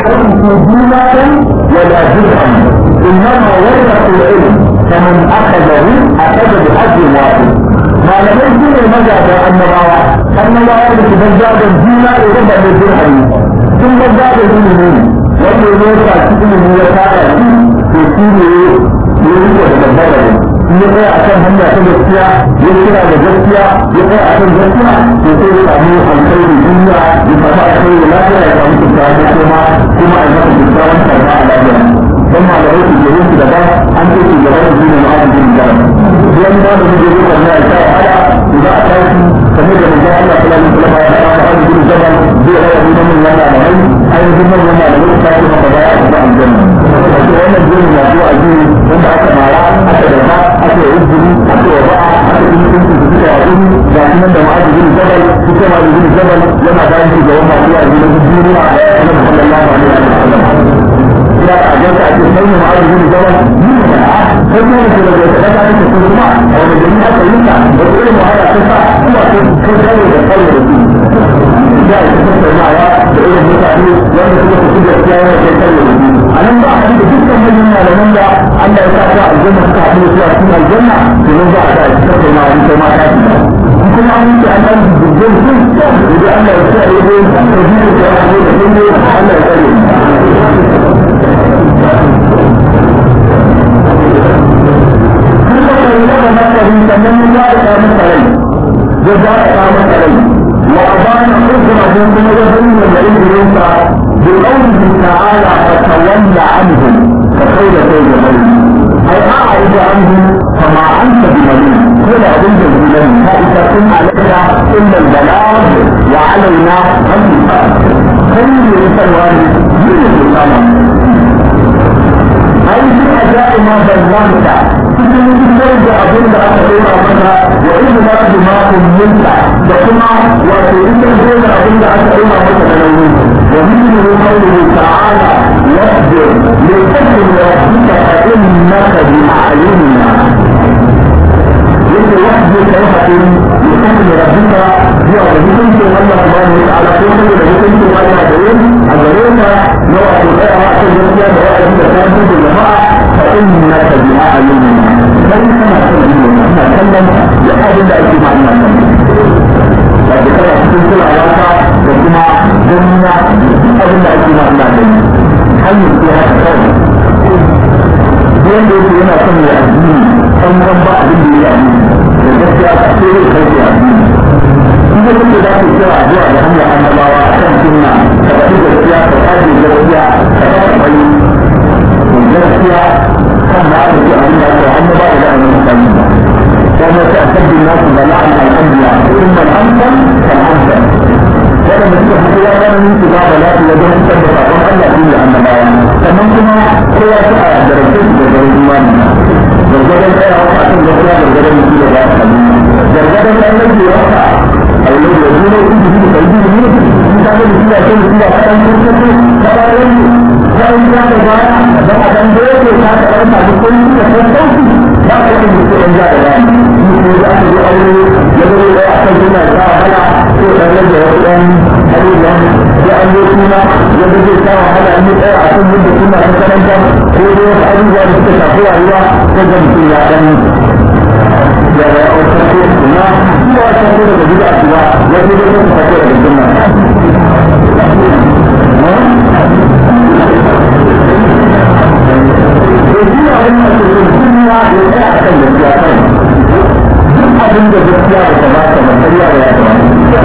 دينا ولا جزءا إنما ورث العلم فمن أخذه أخذ بحج واحد malamai su ne mazaɓa annabawa annabawa da su gaggawa juna da raba da jirhari sun gaggawa ilimi wanda ya zo ci ilimi ya fara shi to shi ne ya rike da gaggawa ne ya tsaya a kan hanya ta gaskiya ya kira da gaskiya ya tsaya a kan gaskiya to sai ya samu alkhairi duniya ya samu alkhairi lafiya ya samu kyakkyawan kuma kuma a masa kyakkyawan karɓa a lafiya dan malamai su ke yin su da ba an ce su gaba da shi ne ma'azin da wani ma da zai zuwa ne a ta wahala za a tashi kamar da manzo Allah sallallahu alaihi wasallam ya fara da hadin jabal zai rawa da mun yana da rai ayyukan mun yana da rai sai maka baya a cikin aljanna to wannan jini ya zo a jini wanda aka mara aka da ba aka yi jini aka yi ba aka yi mutum su suka yi jini ga kuma da ma'azin jabal suka ma jini jabal yana da shi ga wannan zuwa jini duniya Annabi sallallahu alaihi wasallam ila a ga ta ce sai ma'azin jini jabal ni da sai ne da da ta ta ce kuma a wani jini aka yi ta da irin wahala ta sa kuma ta kai da kai da su ya yi tattaunawa da irin mutane wanda suka fi gaskiya ya kai kai da su a nan ba a haɗu da dukkan manyan malaman da Allah ya sa ta aljanna suka haɗu da su a cikin aljanna domin za a ta tattaunawa in kai ma ta fi kuma an yi an ɗan dubban sun idan Allah ya sa ya zo da biyu da ya zo da sun ne Allah ya tsare sannan ya ba da masa rai ya ba da masa rai wa abana hujrahu kuma ya bayyana da ilminsa bi qawlihi ta'ala fa tawalla anhu fa khayra khayra bari ai a'ridu anhu kama anta bi mali kula abin da bilan ka ita kun alaika illa al-balagh wa alaina al-ifad kai ne sarwani ne ne sama ai shi ajai ma ballanta cikin cikin da abin da aka dora maka wa inna ma bima kunta da kuma wato cikin da abin da aka dora maka da nauyi wa minhu qawluhu ta'ala wasbir li tajid rabbika fa innaka bi a'yunina yake wasbir kai hakuri li tajid rabbika zuwa da hukuncin Allah subhanahu wa ta'ala ko kuma da hukuncin Allah da yin a gare ka na wato tsayawa a kan gaskiya da wa'azi da sabbin da jama'a fa innaka bi a'yunina dan kana ina kallon da abin da ake ma'ana kan da da kana cikin kulawa da kuma ganna abin da ake ma'ana kan har hanyar ko haka kawai wanda yake yana son ya addini san ran ba abin da ya yi da gaskiya ka ce zai kai ya addini in da kake da ku kira zuwa da hanyar annabawa akan sunna ka faɗi gaskiya ka kaje gaskiya ka faɗa bai gaskiya kan ma da abin da aka annabawa da annabawa ba وما تأكد الناس بلاء الأنبياء ثم الأمثل فالأمثل ولم يكن حقيقة كان من كتاب لا يجب أن تبقى وألا فيه أن لا فمن كما هو سأل درجات درجات الإيمان درجات الآية وقعت الجسيا درجات المسيح الله درجات الآية التي وقع أو الذي يجب أن يكون في تأييد منه كتاب المسيح كان المسيح كان المسيح فلا يجب فإن كان ذلك فقد أنبيت وكانت أرسع بكل تفضل لا تكون بسرعة جاء يقول أخذ أولي يقول لا أحسن جمع جاء هلا سوء الرجل وقلان حبيبا يأمركنا يبدو ساوى هلا أمي أي عشان من بكنا مثلا جاء هو يوم حبيبا نستشعفوا أيها تجم في العالم يا رأي أوسطين كنا لا أشعر بجد أسواء يجب أن تفكر بالجنة يجب أن الدنيا يتأكد بالجنة abin da gaskiya da kamata ba kariya da ya kamata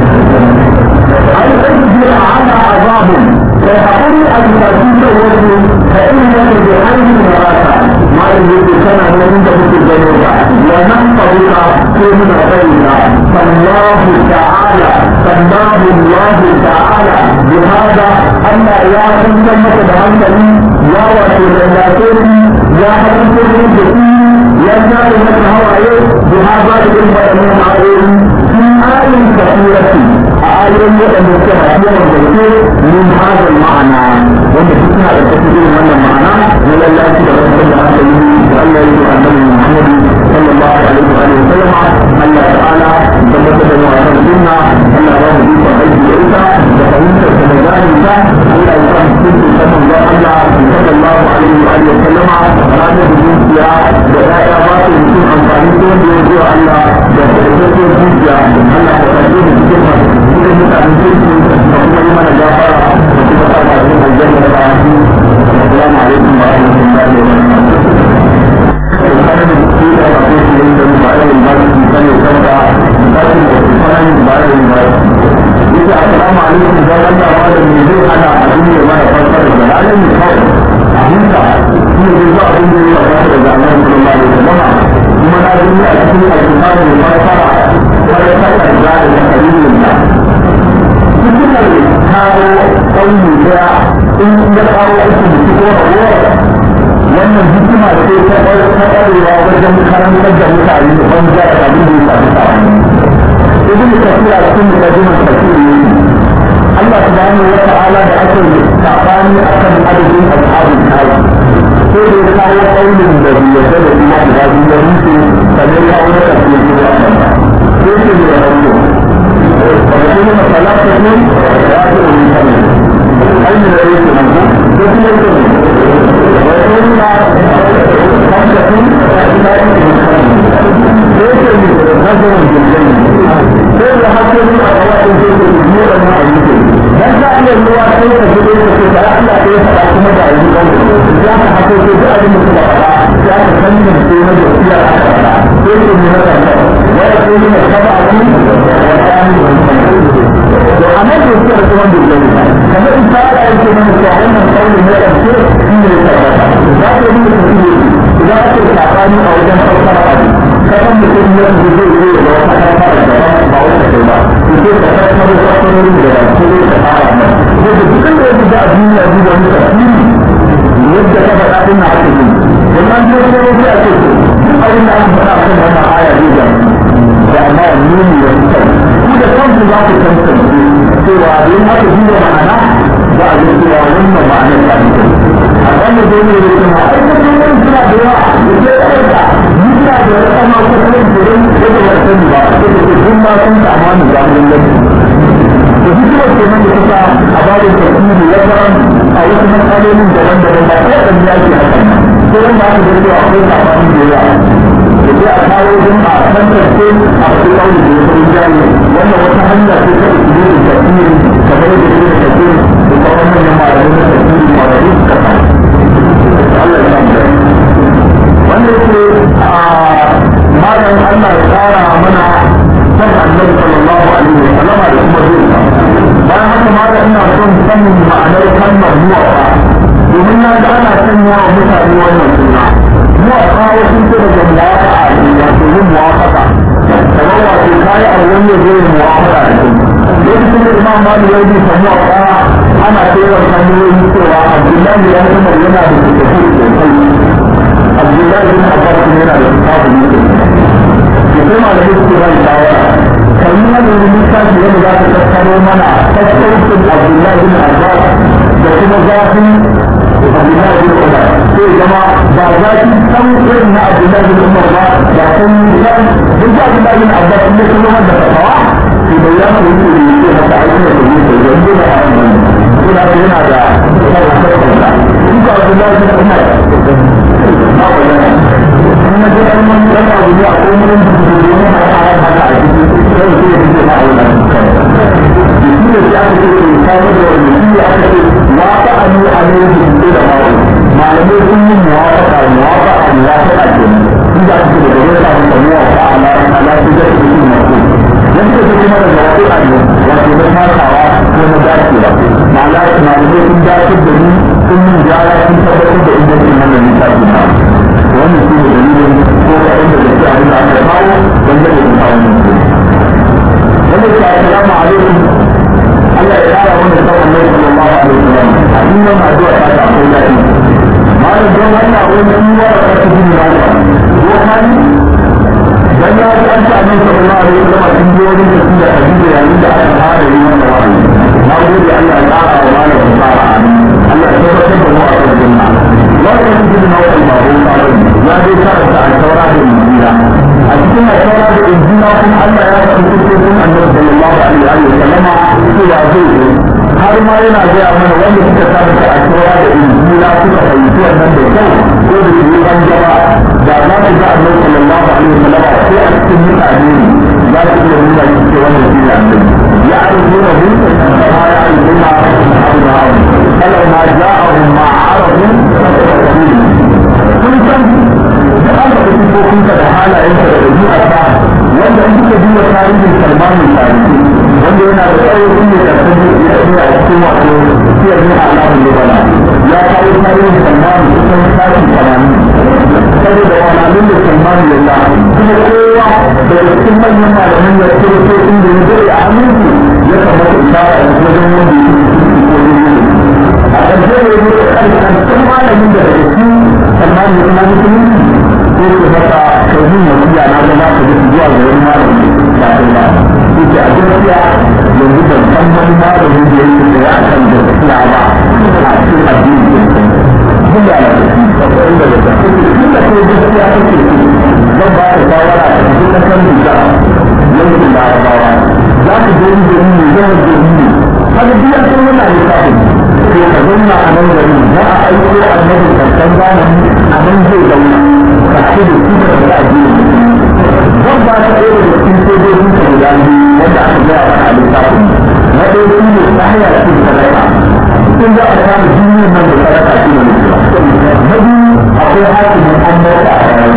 ai sai ji ana azabun sai hakuri a cikin wasu ka irin yadda da hannun marata ma in yake kana nan da muke gano ba wa nan faruka ko mun rabbina sallahu ta'ala sallahu allah ta'ala bi hada Allah ya san maka da hankali ya wato da lafiya ya hankali da shi ya tsare maka hawaye بهذا العلم من عليهم في آية كثيرة آية يتذكر فيها من هذا المعنى وتذكر الكثير من المعنى ولا لا تدرك عليه وألا يؤمن محمد صلى الله عليه وآله وسلم الله تعالى ثبت وأخذنا أن الله بك حيث يئس وفهمت كمدانك ألا يكون كنت صلى الله صلى الله عليه وآله وسلم راجع بالجنسية بداية باطل يكون أنفانيكم يرجو الله يتذكر الجنسية الله تقدم الجنة إذا متعلمين فهم لمن جافر وكما قال عليهم الجنة السلام عليكم ورحمة الله وبركاته وكان بالتفصيل أقول لك بعد المرض كان يتبع لكن وكان بعد المرض إذا السلام عليكم إذا لم أراد المنزل على عدوية ما يفكر بالعالم الخوف أهمك في الجزاء من الله تعالى صلى الله عليه وسلم ثم لا يمكن أن يكون الكتاب المفسر ولا يفكر ذلك كريم الله كل هذا قول جاء إن يقع اسم الكتاب wannan hikima ce ta ƙwarewa wajen karantar da mutane ban za a abin da ya sami tsawon ibn kafira cikin mukaddiman tafsiri Allah subhanahu wa ta'ala da ake sabani akan adadin ashabul kahf sai da ya kawo kaulin da bai yarda da kuma da bai da musu sannan ya kawo tafsiri da Allah sai ce da rawu wa kuma salatatun ya ce min sanin ainihin da yake nan ko kuma yake ويقول خمسة ليس نظر بالجنة كل حتى من أخوات الجنة كثير ما أيضا هل تعلم الله كيف تجد تتعلق كيف تحكم بعيد كان حتى تجد المطلقة كان تنمي في مجد فيها أكثر كيف من هذا ويقول من السبعة وعمل يستطيع كمان بالجنة كما إنسان يمكن أن يتعلم من قول الله كثير فيه السبعة لا تريد تفكير إذا أكثر العقاني أو إذا أكثر عقاني كمان يكون يجب بذيء لو أكثر الجواب بعوض الجواب يكون أكثر الجواب من الجواب كله تعالى يجب كل يجب أبني أبني أبني تفكير يبدأ كفر أكثر عقاني ومن يجب في أكثر أو إن أكثر أكثر هنا آية جيدا فأما النوم يمكن إذا كنت ذات تنسل سوى أبين أكثر جيدا معنا بعد سوى ظن معنى الثاني أقل دوني لكنا أيضا دوني سنة دواء يجب أرجع يجب أرجع ما تكون فرن يجب أرجع يجب ما كنت أمان جامل لك وفي كمان يتسع أباد التأثير يجرا أو يتمنى قليل من جوان جوان بقية النياجي حسنا كلهم بعد ذلك أخذ أمان جوان يجب أحاول جمع أحسن تكون أخذ قول الجوان وأنه وتحمل في تأثير التأثير كبير التأثير بطرمان manyan malamai na tafsiri kwararru suka samu Allah ya samu wanda yake a malam Allah ya tsara mana san annabi sallallahu alaihi wa sallama da kuma zuwa bayan haka malam ina son sanin ma'anar kalmar muwafa domin na ga ana sanya wa mutane wannan suna muwafa wasu ce daga muwafa a wato yin muwafaka kamar wato kayi a wani ya zai muwafaka da kai lokacin da imam malik ya yi samu a ana tsere hanyoyi cewa abdullahi ya zama yana da tafi sosai abdullahi bin abbas yana da tafi ne ke kuma da yake ran shawara kan yi wani lissafi wanda za ta tattaro mana tattaukin abdullahi bin abbas da kuma zafin abdullahi bin umar sai zama ba zafi san irin na abdullahi bin umar ba ba san san duk abdullahi bin abbas ne kuma da fatawa sai da ya ku yi ne maka aiki da yi da yanzu da a wannan kuna da yana da sauƙaƙa duka abdullahi bin umar ba wannan kuma da wannan dan abu ne a kuma mun da ne ma a haka a cikin sai sai ya ce ba wannan shi ne ya ce ke kawo da wani ya ce la ta'anu alayhi da ba malamai sun yi muwafaqa muwafaqa muwafaqa ke inda ake da gare ta da muwafaqa ala ala da take cikin mutum yanda take kuma da muwafaqa ne wato da markawa ko na dacewa malamai malamai sun dace da ni sun yi jara sun tabbatar da inda ke nan da lissafi na wannan shi ne dalilin ko ka inda da ke abin da aka kawo don da ke kawo ne wanda ke assalamu alaikum Allah ya kara wanda sabon mai sallallahu alaihi wasallam a cikin wannan addu'a ta ta akwai daɗi malam don Allah wani kiwa da kake jin rawa ko kai dan ya ji an ta annabi sallallahu alaihi wasallam cikin jiyoyin da su da hadisi yayin da aka fara yi wannan wahayi na gode Allah ya kara wa malam fara Allah ya tabbatar da mu a cikin janna wannan cikin nawal babu sabon ya dai karanta a taura da injila a cikin taura da injila kuma Allah ya faɗi cikin annabi sallallahu alaihi wasallam cewa zai zo har ma yana gaya mana wanda suka tabbata a taura da injila suka fahimci wannan da kyau ko da su yi ban gaba da za su ga annabi sallallahu alaihi wasallam ko a cikin mutane za su iya nuna cikin wannan shi ne annabi ya arjuna hu kama ya arjuna abraham falamma ja'ahum ma arafu sun san da an da sifofinka da halayenka da ɗabi'arka wanda in kuka duba tarihin salmanin tarihi wanda yana da tsawo sun ne karfin ya yi a cikin wato siyar ne a alamun libana ya kawo tarihin salmanin kusan tashi tamanin saboda walalun da salmanin yalla kuma kowa daga cikin manyan malamin ya ce ko inda ya zai a hannunsu ya kamata isara a wajen wanda ya a ƙarshe ne ne ƙarƙarƙar malamin da daga cikin salmanin ya kuma musulunci ko ke masa kaujin wasiya na ga za ka ji zuwa ga wani malami ba sai ba yake a gaskiya yanzu ban san wani malami da yake da ya kan da tafiya ba a cikin addini din kun da ya ce inda da take inda ko gaskiya take zan ba ka shawara a cikin kan da yankin da Arabawa za ka je da ni yawan da ni haka biya sun yana ne kafin ko ka zauna a nan gari za a aiko annabi karshen zamani a nan zai zauna ka ce da su da da addini zan ba ta ɗaya da cikin sojojin ka guda biyu wanda aka gaya wa a lissafin na ɗaya shi ne ta hanyar cin sadaka sun za a samu duniyar nan da sadaka shi ne mutuwa na biyu akwai hakimin an mota a yayin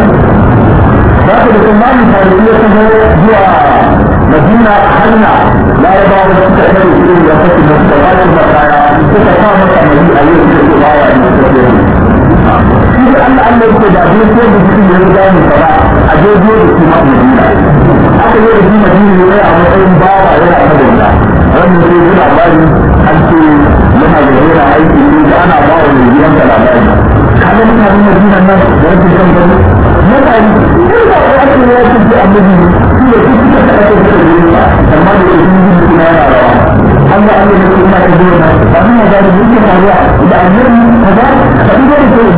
za ka da tsammanin tarihi ya taho zuwa madina hanya larabawa da suka kare irin ya fashe da suka ba shi kaya suka sa masa mai a yau da ke bawa a yi suka yi shi da Allah Allah yake da abin ko da shi ne ya mu fara a jeje da shi ma madina aka yi da shi madina ne a matsayin bawa yana a madina wannan sai ji labari an ce yana da yana aiki ne da ana ba wa mai gidan da labari kaga mutanen madina nan da yake kan gani mutane ko da ake yi wasu da annabi shi da shi suka ta ake da shi amma da shi ne kuma yana rawa Allah Allah ne kuma ya zo na amma da da yake faruwa da annabi kaza da duk da shi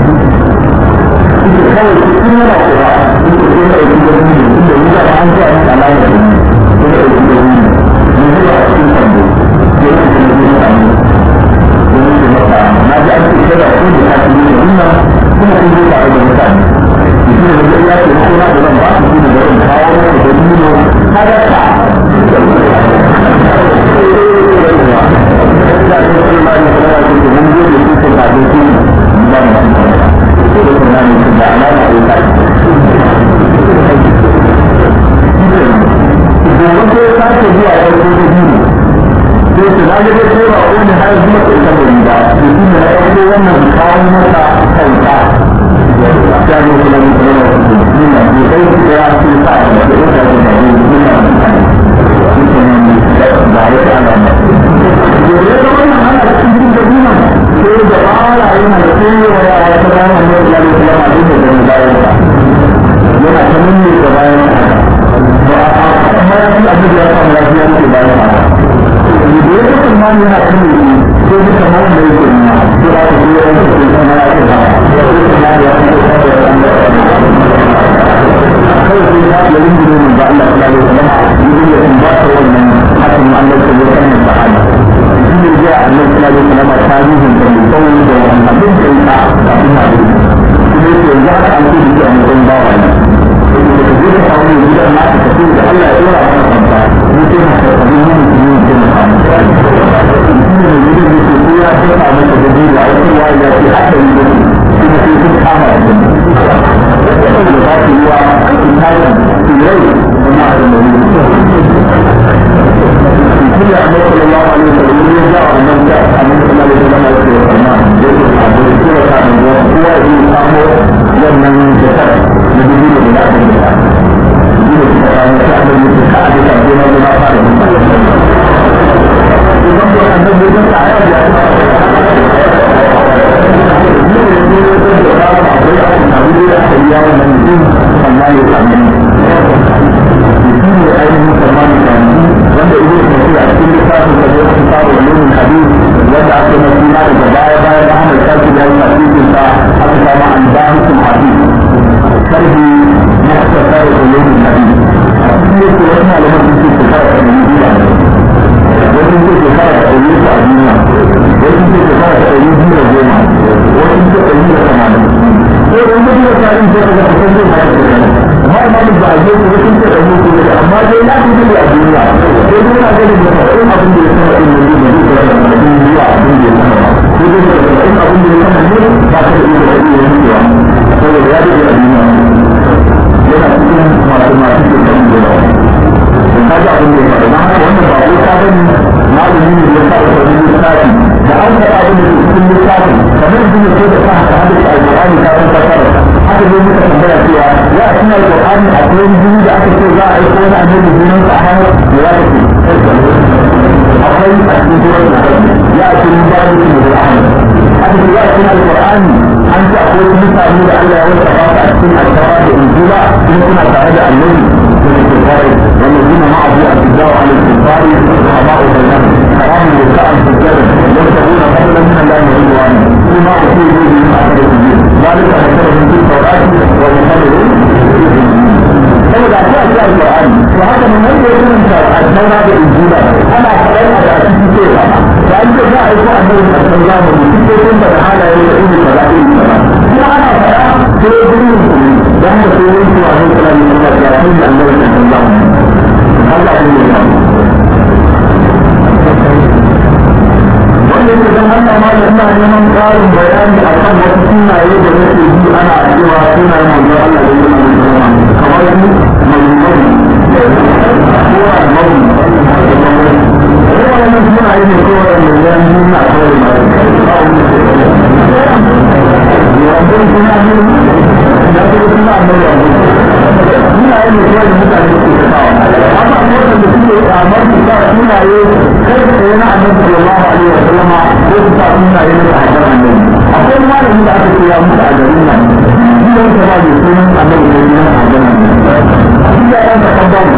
shi kawai shi ne rawa shi ne da shi da shi da shi da an ji an Allah ya yi da shi da shi ne ne da shi da shi da shi da shi da na ji an ce da shi da shi ne kuma kuma kun zo tare da mutane shi ne da ya ce ko na da zan ba shi da zan kawo da dalilo sadaka su ba mu san ko da kuma ne da alama a wuta da wato ta ce zuwa ya ko da biyu sai su zage da sai ba wani har zuwa ko da biyu ba to shi ne ya ko wannan kawo masa kanka ya ne kuma ne da ni na ji kai ya ce ta da da da da ni na ba ya ta da ne da wannan ana cikin da dina sai da fara yana da kowa ya ta da wannan da ya da ya da da bayan ta yana ta nuni da bayan ta ba a amma ya ci abin da ya samu lafiya ne bayan ta da ya ta kuma yana ta nuni sai da kamar da yake nuna sai da ku yi wani da kuma ya ta da ya ta ya ta da kawai sai ya yi yin gudunin da Allah ta lalata lama yi ya in ba ta wannan hakan Allah ta yi kan da hana shi ne ya Allah ta lalata lama tarihin da mai tsawon da wannan abin da ya ta abin da ya kuma yake ya ta an ce da ya mutum ba wa ne da gudu a wani gida na ta tafi da Allah ya dora a kanta ni ce na ta tafi yin mutum yin kuma a mutum shi ne mai gudun da ke ko ya ta samu ta da gudu a wasu wa ya ce haka yi da shi kuma sai sun kama da kuma da ba su yi wa Italian, Tirei, وما أعلم كل أحمد صلى الله عليه وسلم يرجع من جاء من صلى الله عليه وسلم يقول الرحمن يقول الحمد لله كان هو الإسلام لمن جسد نبيه بلاد الله يقول الإسلام كان يتحدث عن دين الله تعالى يقول أن النبي تعالى wanda ido da shi a cikin littafin da zai fi faru da yin hadisi wanda aka yi suna daga baya baya da Ahmad Shakir ya yi hadisin sa aka samu an bahisin hadisi sarhi na kasar da yin hadisi a cikin yake wasu malaman sun ce shekara da yin biya wasu ce shekara da ɗari uku a duniya wasu ce shekara da ɗari biyu da goma wasu ce ɗari da tamanin ko da wanda biya tsarin sai ka ga kusan zai fara shekara amma imamu ba a je ku wasu ce ɗari uku ne amma dai na fi biya a duniya sai dai na gani da sauran abin da ya sama in yanzu da zai kira da abin zuwa abin da ya sama ba sai dai da sauran abin da ya sama ne ba ta da iya da iya yankewa saboda ya daɗe a duniya yana cikin masu masu ke kan da yawa da ka ji abin da ya faɗa na haka wannan ba ko ka gani malami ne ya sa da sauran lissafi da an faɗa abin da ke cikin lissafi kamar yanzu ne sai da sa haka hadisa alƙur'ani ka san fasara haka ne muka tambaya cewa ya a cikin alƙur'ani akwai wani jini da aka ce za a aiko wani annabi sunan sa a hannu da ya ce akwai a cikin sunan da ya a cikin bayan su da ahmad haka ce ya a cikin alƙur'ani an ce akwai wasu mutane da Allah ya wasa ba a cikin alƙara da injila kuma suna tare da annabi da ke kare wanda zina ma'abu a tijawa a al-kufari a ba'u bayan haramun da sa'an sujjada يبتغون فضلا من الله ورضوانه فيما أصيب به من أحد الدين ذلك مثلهم في التوراة ومثلهم saboda akwai a cikin Qur'ani to haka mun nan da yin ta al-Taurat da Injila ana faɗa da a cikin cewa da an ce za a yi ko annabi sallallahu alaihi wasallam cikin da halaye da ilmi da ilmi kuma ana faɗa sai gurin su dan da sai yin su a cikin Qur'ani da ya kai annabi sallallahu alaihi wasallam Allah ya yi wanda yake don Allah ma da ina neman ƙarin bayani a kan wasu sunaye da nake ji ana cewa sunayen manzo Allah da yin alƙur'ani kamar su mazmuni ko al-mawdi ko wannan sunaye ne ko wannan yan nuna kawai ma wannan sunaye da ko suna mai sunaye ne kawai mutane ke kawo amma wannan da suke amar da sunaye kai tsaye na annabi sallallahu alaihi wa sallama ko su sa sunaye na sahabban annabi akwai malamin da aka ce ya mutu a garin nan gidan sa ba da sunan annabi ko gidan sahabban annabi shi ya yan sahabban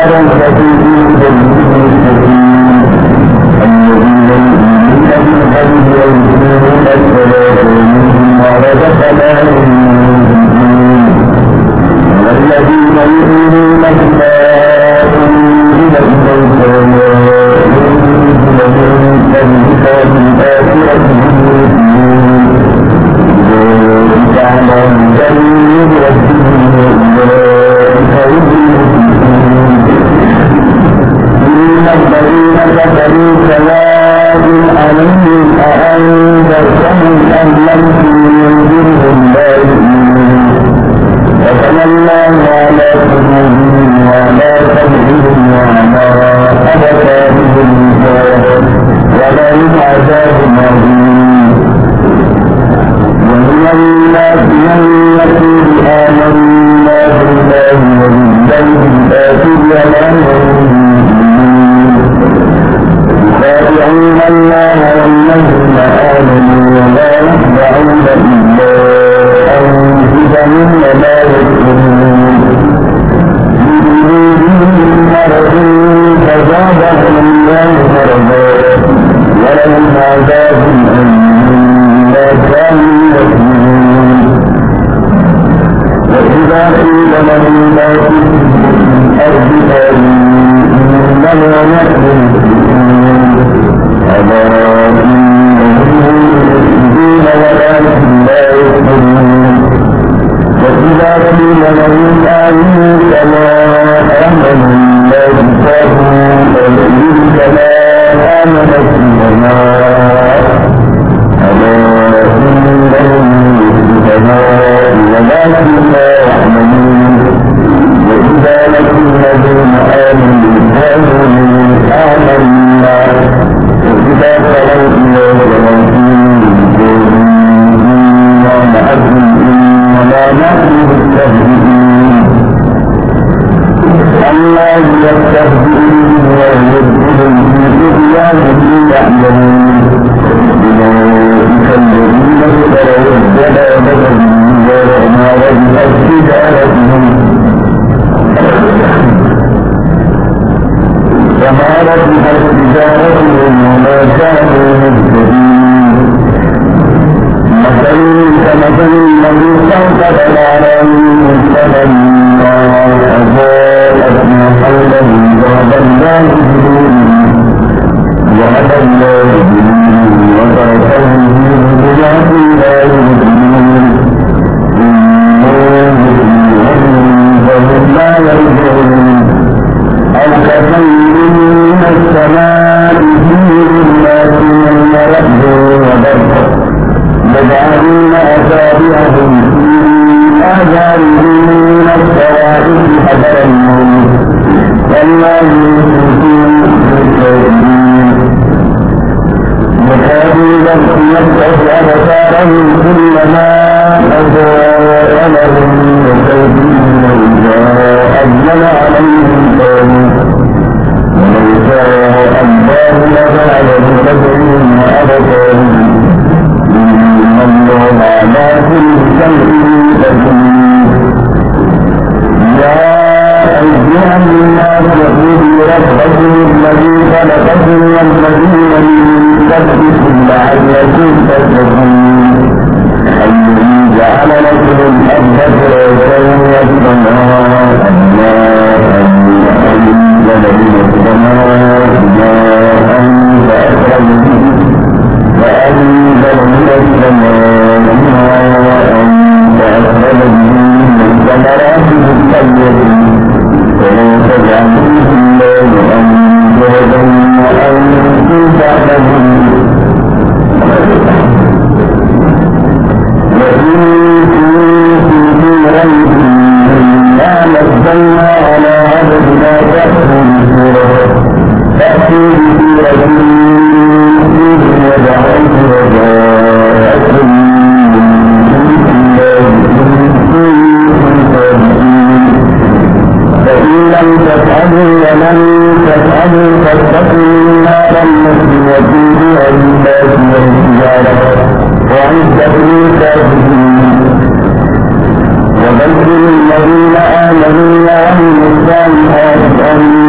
وبشر الذين آمنوا وعملوا الصالحات أن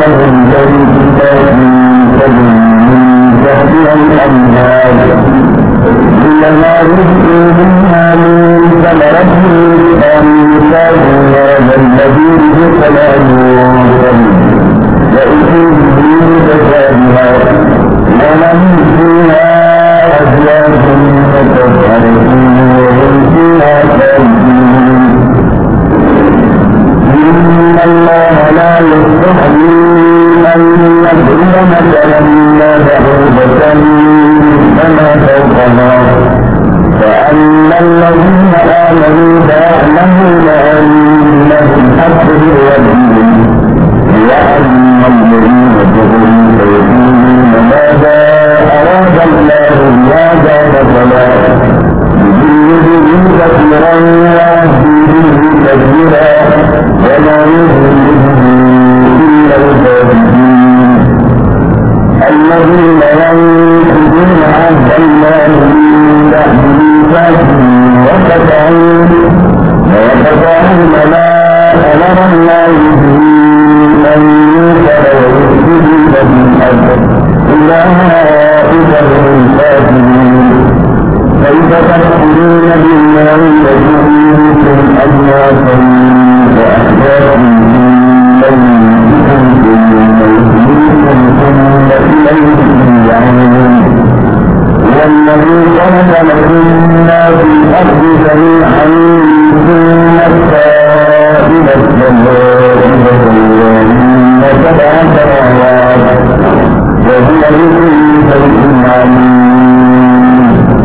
لهم جنات تجري من تحتها الأنهار كلما رزقوا منها من ثمرة رزقا كانوا هذا الذي رزقنا من قبل وأتوا به متشابها ولهم فيها أزواج مطهرة وهم فيها خالدون إن الله لا يستحيي أن يضرب مثلا ما بعوضة فما فوقها فأما الذين آمنوا فيعلمون أنه الحق من ربهم وأما الذين كفروا فيقولون ماذا أراد الله بهذا مثلا يضل به كثيرا ويهدي به كثيرا وما يضل به إلا الفاسقين الذين ينقضون عهد الله من بعد ميثاقه ويقطعون ويقطعون ما أمر الله به أن يوصل ويفسدون في الأرض أولئك هم الفاسقون كيف تكفرون بالله وتؤمنون أمواتا وأحياء بينكم ثم يخرجكم ثم إليه ترجعون والذي خلق لكم ما في الأرض جميعا ثم استوى إلى السماء فسواهن سبع سماوات وهو بكل شيء عليم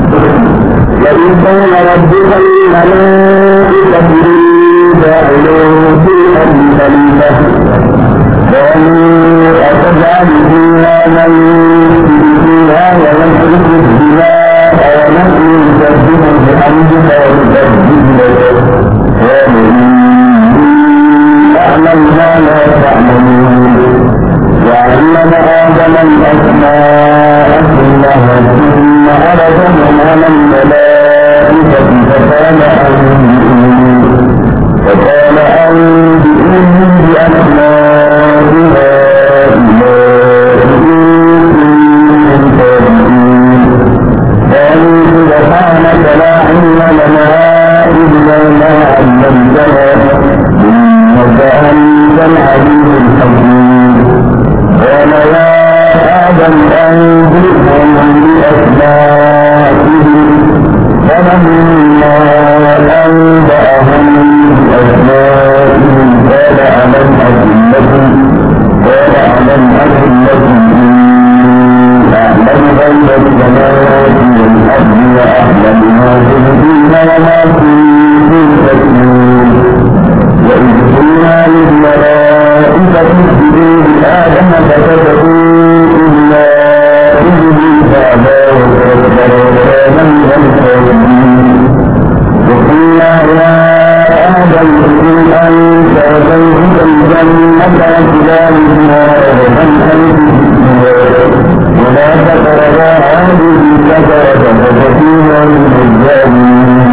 وإذ قال ربك للملائكة إني جاعل في الأرض خليفة قالوا أتجعل فيها من يفسد فيها ويسفك الدماء ونحن نسبح بحمدك ونسبح لك قال إني أعلم ما لا تعلمون وعلم آدم الأسماء كلها ثم عرضهم على الملائكة فقال أنبئوني فقال أنبئوني بأسماء هؤلاء إن كنتم صادقين قالوا سبحانك لا علم لنا إلا ما علمتنا إنك أنت العليم الحكيم قال يا آدم أنبئهم بأسمائهم فلما أنبأهم بأسمائهم قال ألم أقل لكم قال ألم أقل لكم إني أعلم غيب السماوات والأرض وأعلم ما تبدون وما كنتم تكتمون وإذ قلنا للملائكة اسجدوا لآدم فسجدوا إلا إبليس أبى واستكبر وكان من الكافرين وقلنا يا آدم اسكن أنت وزوجك الجنة وكلا منها رغدا حيث ولا تقربا هذه الشجرة فتكونا من الظالمين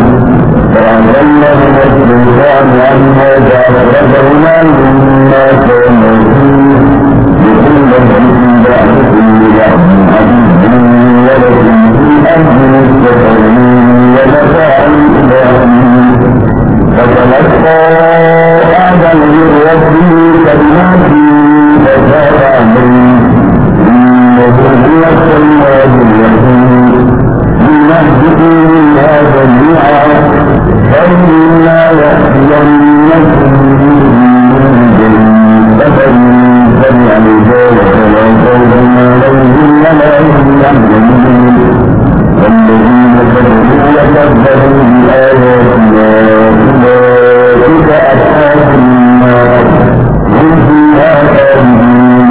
فأضلهما الشيطان عنها فأخرجهما مما كانا فيه لكل بيت بعد كل بعض عزيز ولكم في الأرض مستقر ومتاع إلى حين فتلقى آدم من ربه كلمات فتاب عليه إنه هو التواب الرحيم لنهدئ منها جميعا فإنا يأتينكم من جنة سمع ذلك لا خوف عليهم ولا هم يحزنون والذين كفروا وكذبوا بآياتنا أولئك أصحاب النار هم فيها خالدون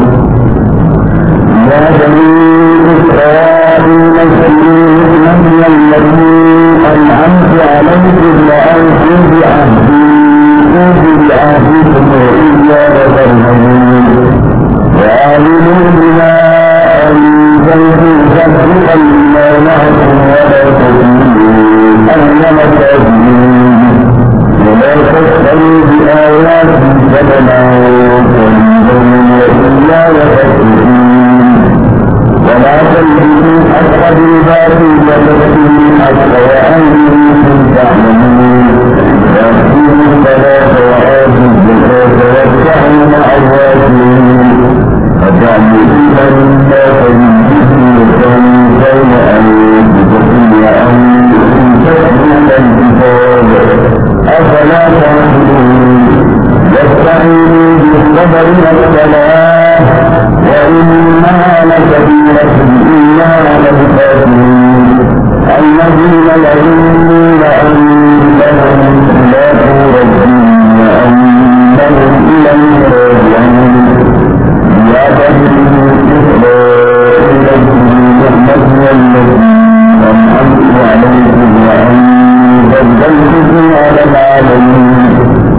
يا بني إسرائيل اذكروا نعمتي التي أنعمت عليكم وأوفوا بعهدي أوفوا بعهدكم وإياي فارهبون وآمنوا بما أنزلت مصدقا لما معكم ولا تكونوا أول كاذبين ولا تشتروا بآياتي ثمنا قليلا يبرن الصلاة وإنها لكبيرة إلا على الكافرين الذين يظنون أنهم ملاقو ربهم وأنهم إليه راجعون يعتبروا إسرائيل النعمة التي أنعمت عليكم وأن فضلتكم على العالمين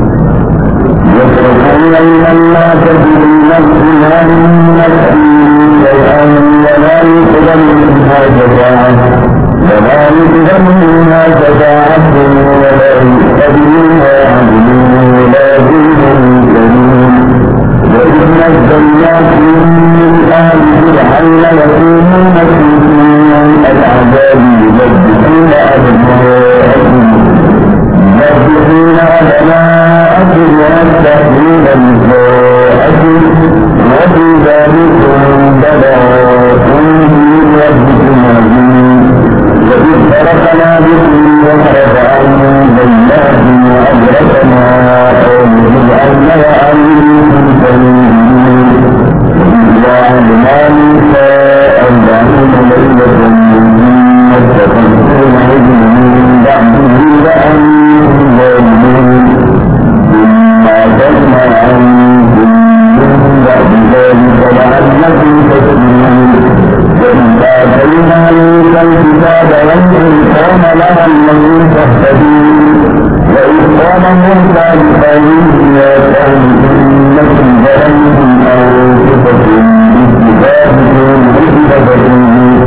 يتركون إلى الله تجري نفسها من نفسه شيئا ولا يقبل منها شفاعة ولا يقبل منها شفاعة ولا يؤخذ منها عدل ولا هم ينكرون وإذ نزلناكم من آل فرعون يكونون فيكم العذاب يذبحون أبناءكم يذبحون أبناءكم ويستحيون نساءكم وفي ذلكم بلاء من ربكم عظيم وإذ فرقنا بكم البحر فأنجيناكم وأغرقنا آل فرعون وأنتم تنظرون وعدنا موسى أربعين ليلة ثم اتخذتم عجلا من بعده وأنتم ظالمون ثم عفونا عنكم من بعد ذلك لعلكم تسلمون وإذ آتينا موسى الكتاب والفرقان لعلكم تهتدون وإذ قال موسى لقومه يا قوم إنكم ظلمتم أنفسكم باتخاذكم عجلكم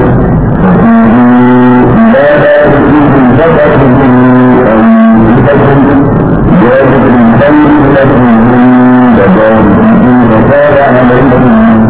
لا تأتيكم فتحكم أنفسكم ذلكم خير لكم عند بارئكم فتاب عليكم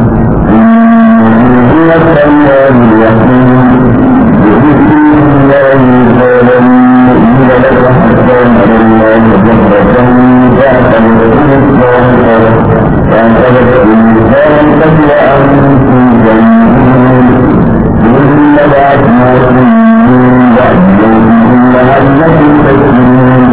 إنه هو التواب الرحيم بإذن الله تعالى نؤمن لك حتى نرى الله جهرة فاعتبرتم الصالحة فاعتبرتم الصالحة وأنتم جميعون ثم بعثناكم من بعد موتكم لعلكم تسلمون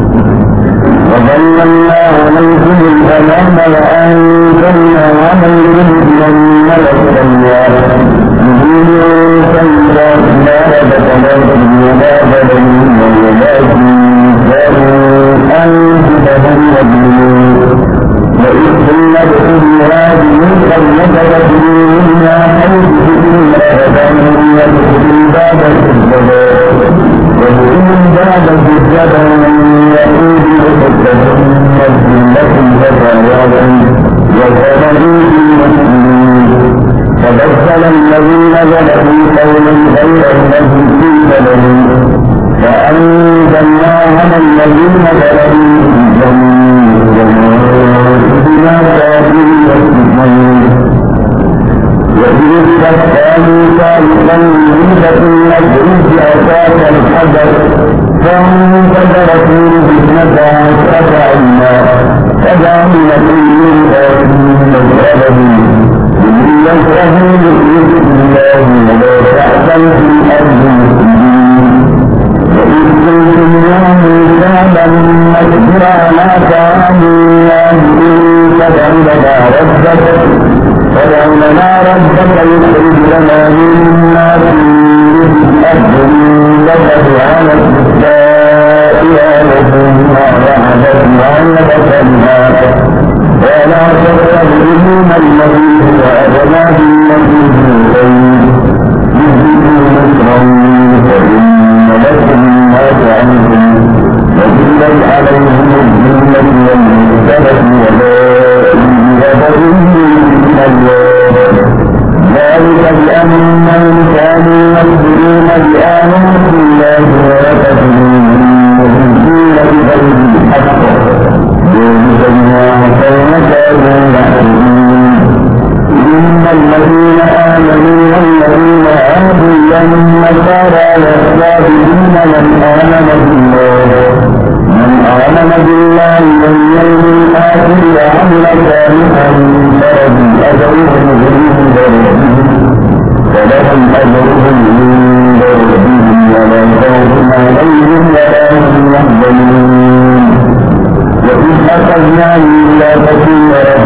وظللنا عليكم الغمام وأنزلنا عليكم المن والسلوى نزول سيئات ما رزقناكم وما ظلمون ولكن كانوا أنفسهم يظلمون وإذ كنا ادخلوا هذه القرية فكلوا منها حيث شئتم رغدا يدخلوا باب السجداء وادخلوا باب السجداء يقول لحكمهم نغفر لكم خطاياكم وكانوا في المسلمين فبدل الذين ظلموا قولا غير الذي قيل لهم فأنزلنا على الذين ظلموا بما كانوا يكسبون وإذ استسقى موسى لقومه فقلنا اضرب بعصاك الحجر فانفجرت منه اثنتا عشرة عينا فجعلنا كل واحد مجرده ليكرهوا بإذن الله ولا تعثوا في الأرض مفسدين وإذ قلتم يا موسى لن نصبر على طعام واحد فادع لنا ربك فادع لنا ربك يخرج لنا مما فيه الأرض نبت على الكفاء آلة وعبدنا عبدنا ولا تستبدلون الذي هو أدنى بالذي هو خير يهدكم مصرا فإن لكم ما فعلتم وذلت عليهم الذلة والمهزلة وباء بغضب من الله ذلك بأنهم كانوا يكفرون بآيات الله ويقتلون المشركين بغير الحق ذلك بما عصوا وكانوا يعتدون إن الذين آمنوا والذين هادوا والنصارى والصابئين من آمن بالله من آمن بالله واليوم الآخر وعمل صالحا فلهم أجرهم عند ربهم فلهم أجرهم عند ربهم ولا خوف عليهم ولا هم يحزنون وإذ أخذنا ميثاقكم ورفعنا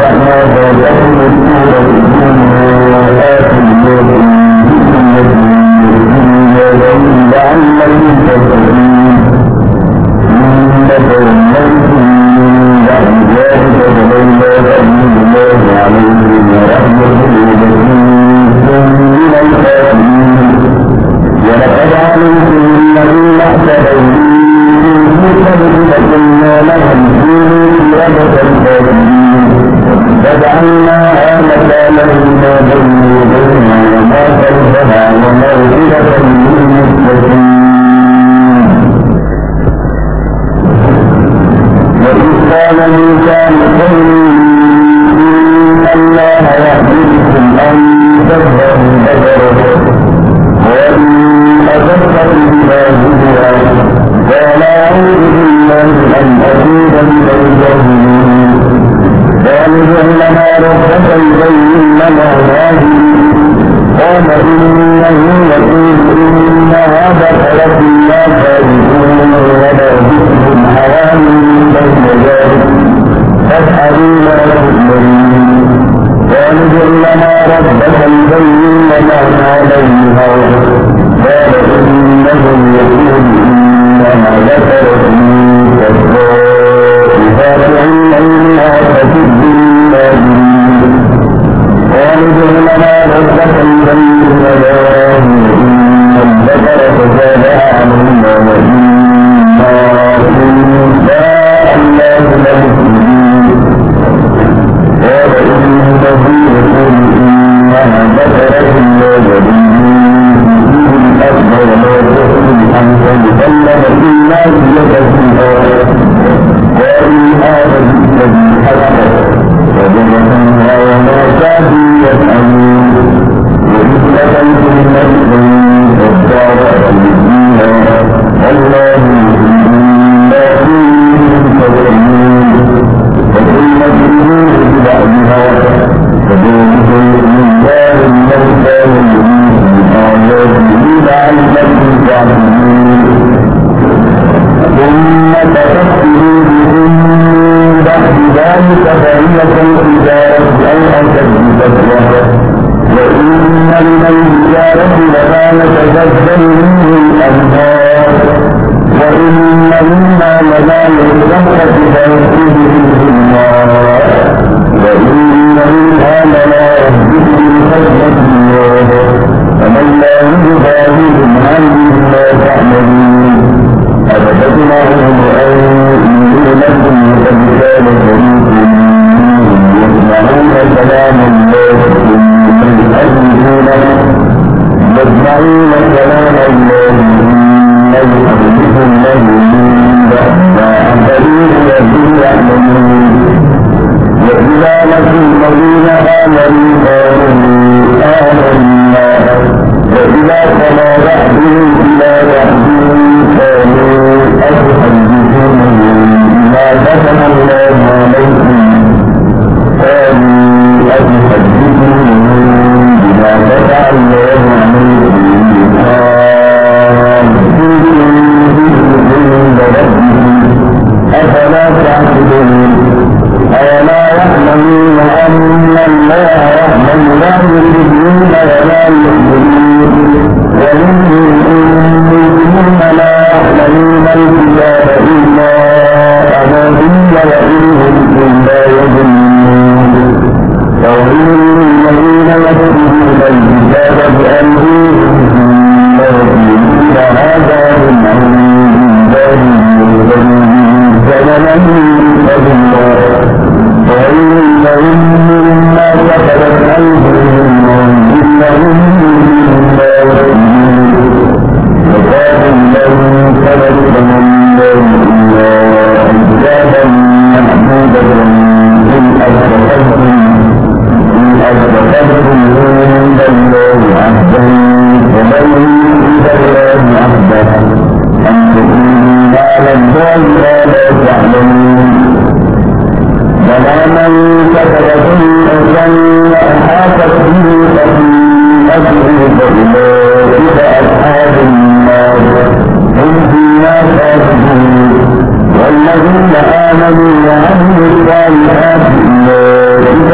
والذين آمنوا وعملوا الصالحات أولئك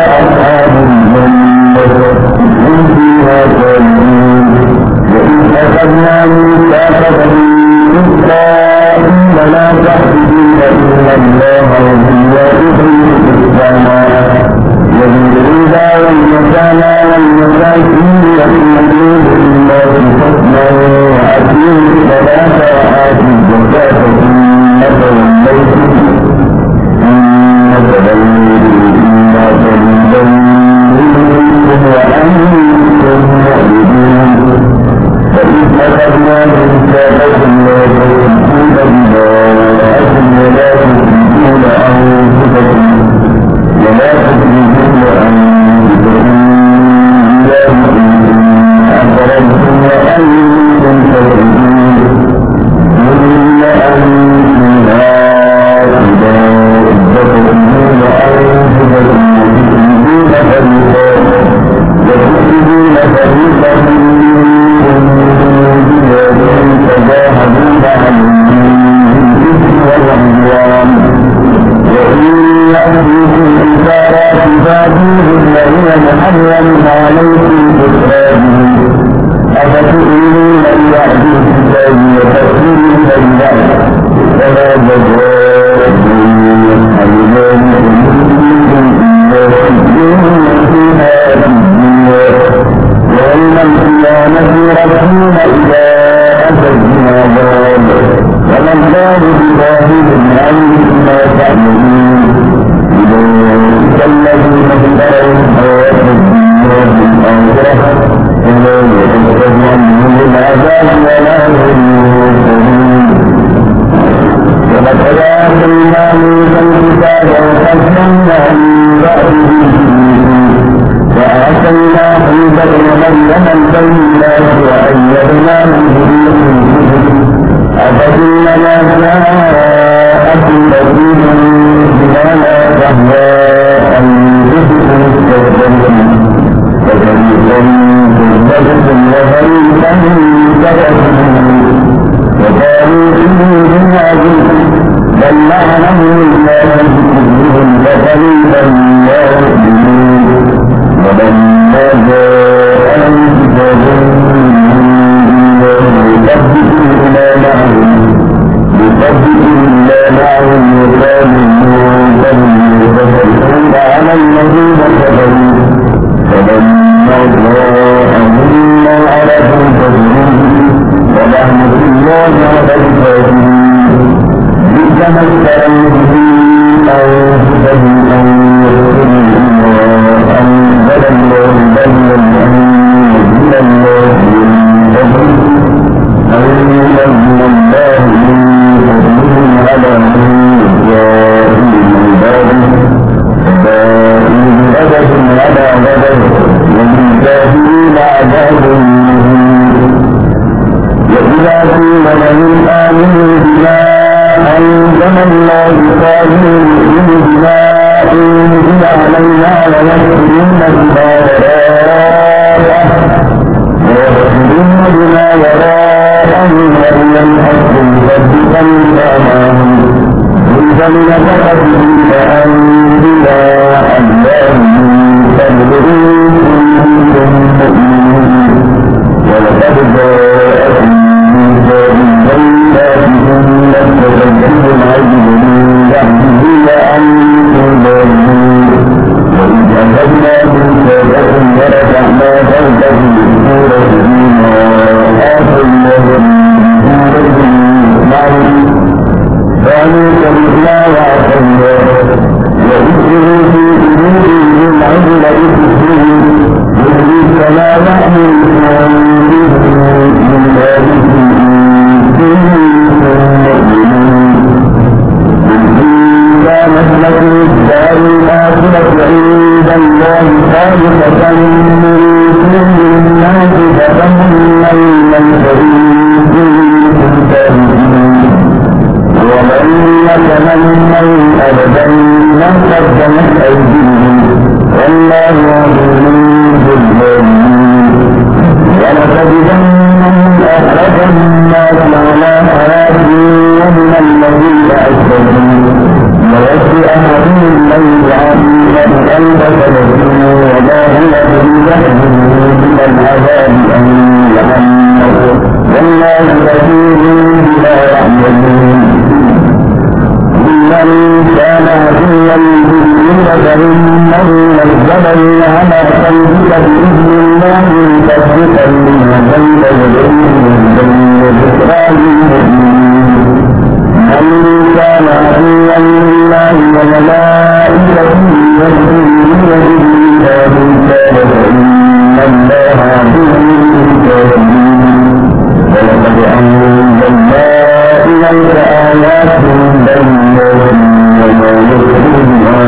إليك آيات بينات وما يكتب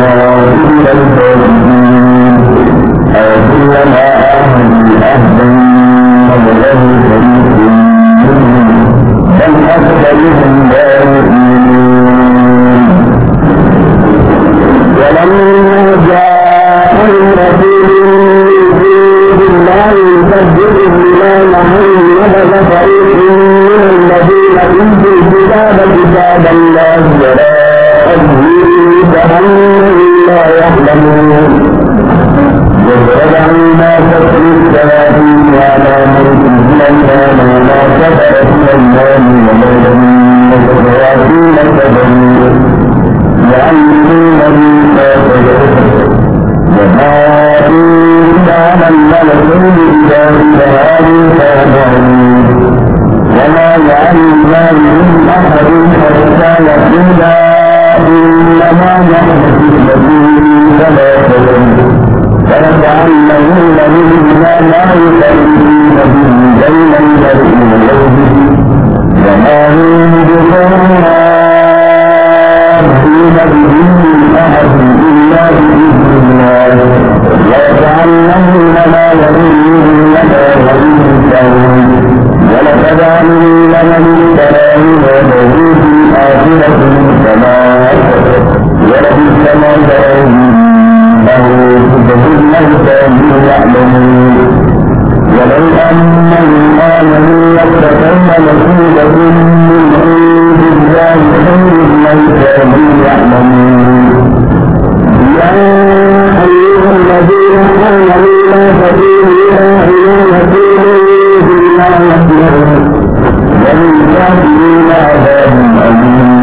إلا الفاسقين أكلما أهدوا أهدا فبلغ فريق منهم بل أكثرهم لا يؤمنون ولما جاء رسول بالله يصدق بما معه نبذ فريق من الذين أوتوا الكتاب كتاب الله وراء جهنم لا يعلمون واتبعوا ما تتلو الشياطين على ملك سليمان وما كفر سليمان ولكن الشياطين كفروا يعلمون الناس وما كان الملك إلا بهذه فهموا وما يعلم من أحد حتى يقولا إنما نحن فتنة فلا تظلموا فلتعلمون مما لا يفرقون به بين المرء وزوجه وما هم بضارين به من أحد إلا بإذن الله ويتعلمون ما يضرهم ولا ينفعهم ولتجعلن من السلام وله في الآخرة سماء ولبئس ما يرون فهم كانوا يعلمون ولو أنهم آمنوا واتقوا لكتب من عند الله خير من كانوا يعلمون يا أيها الذين آمنوا لا تقولوا إلى رسول الله وللكافرين عذاب أليم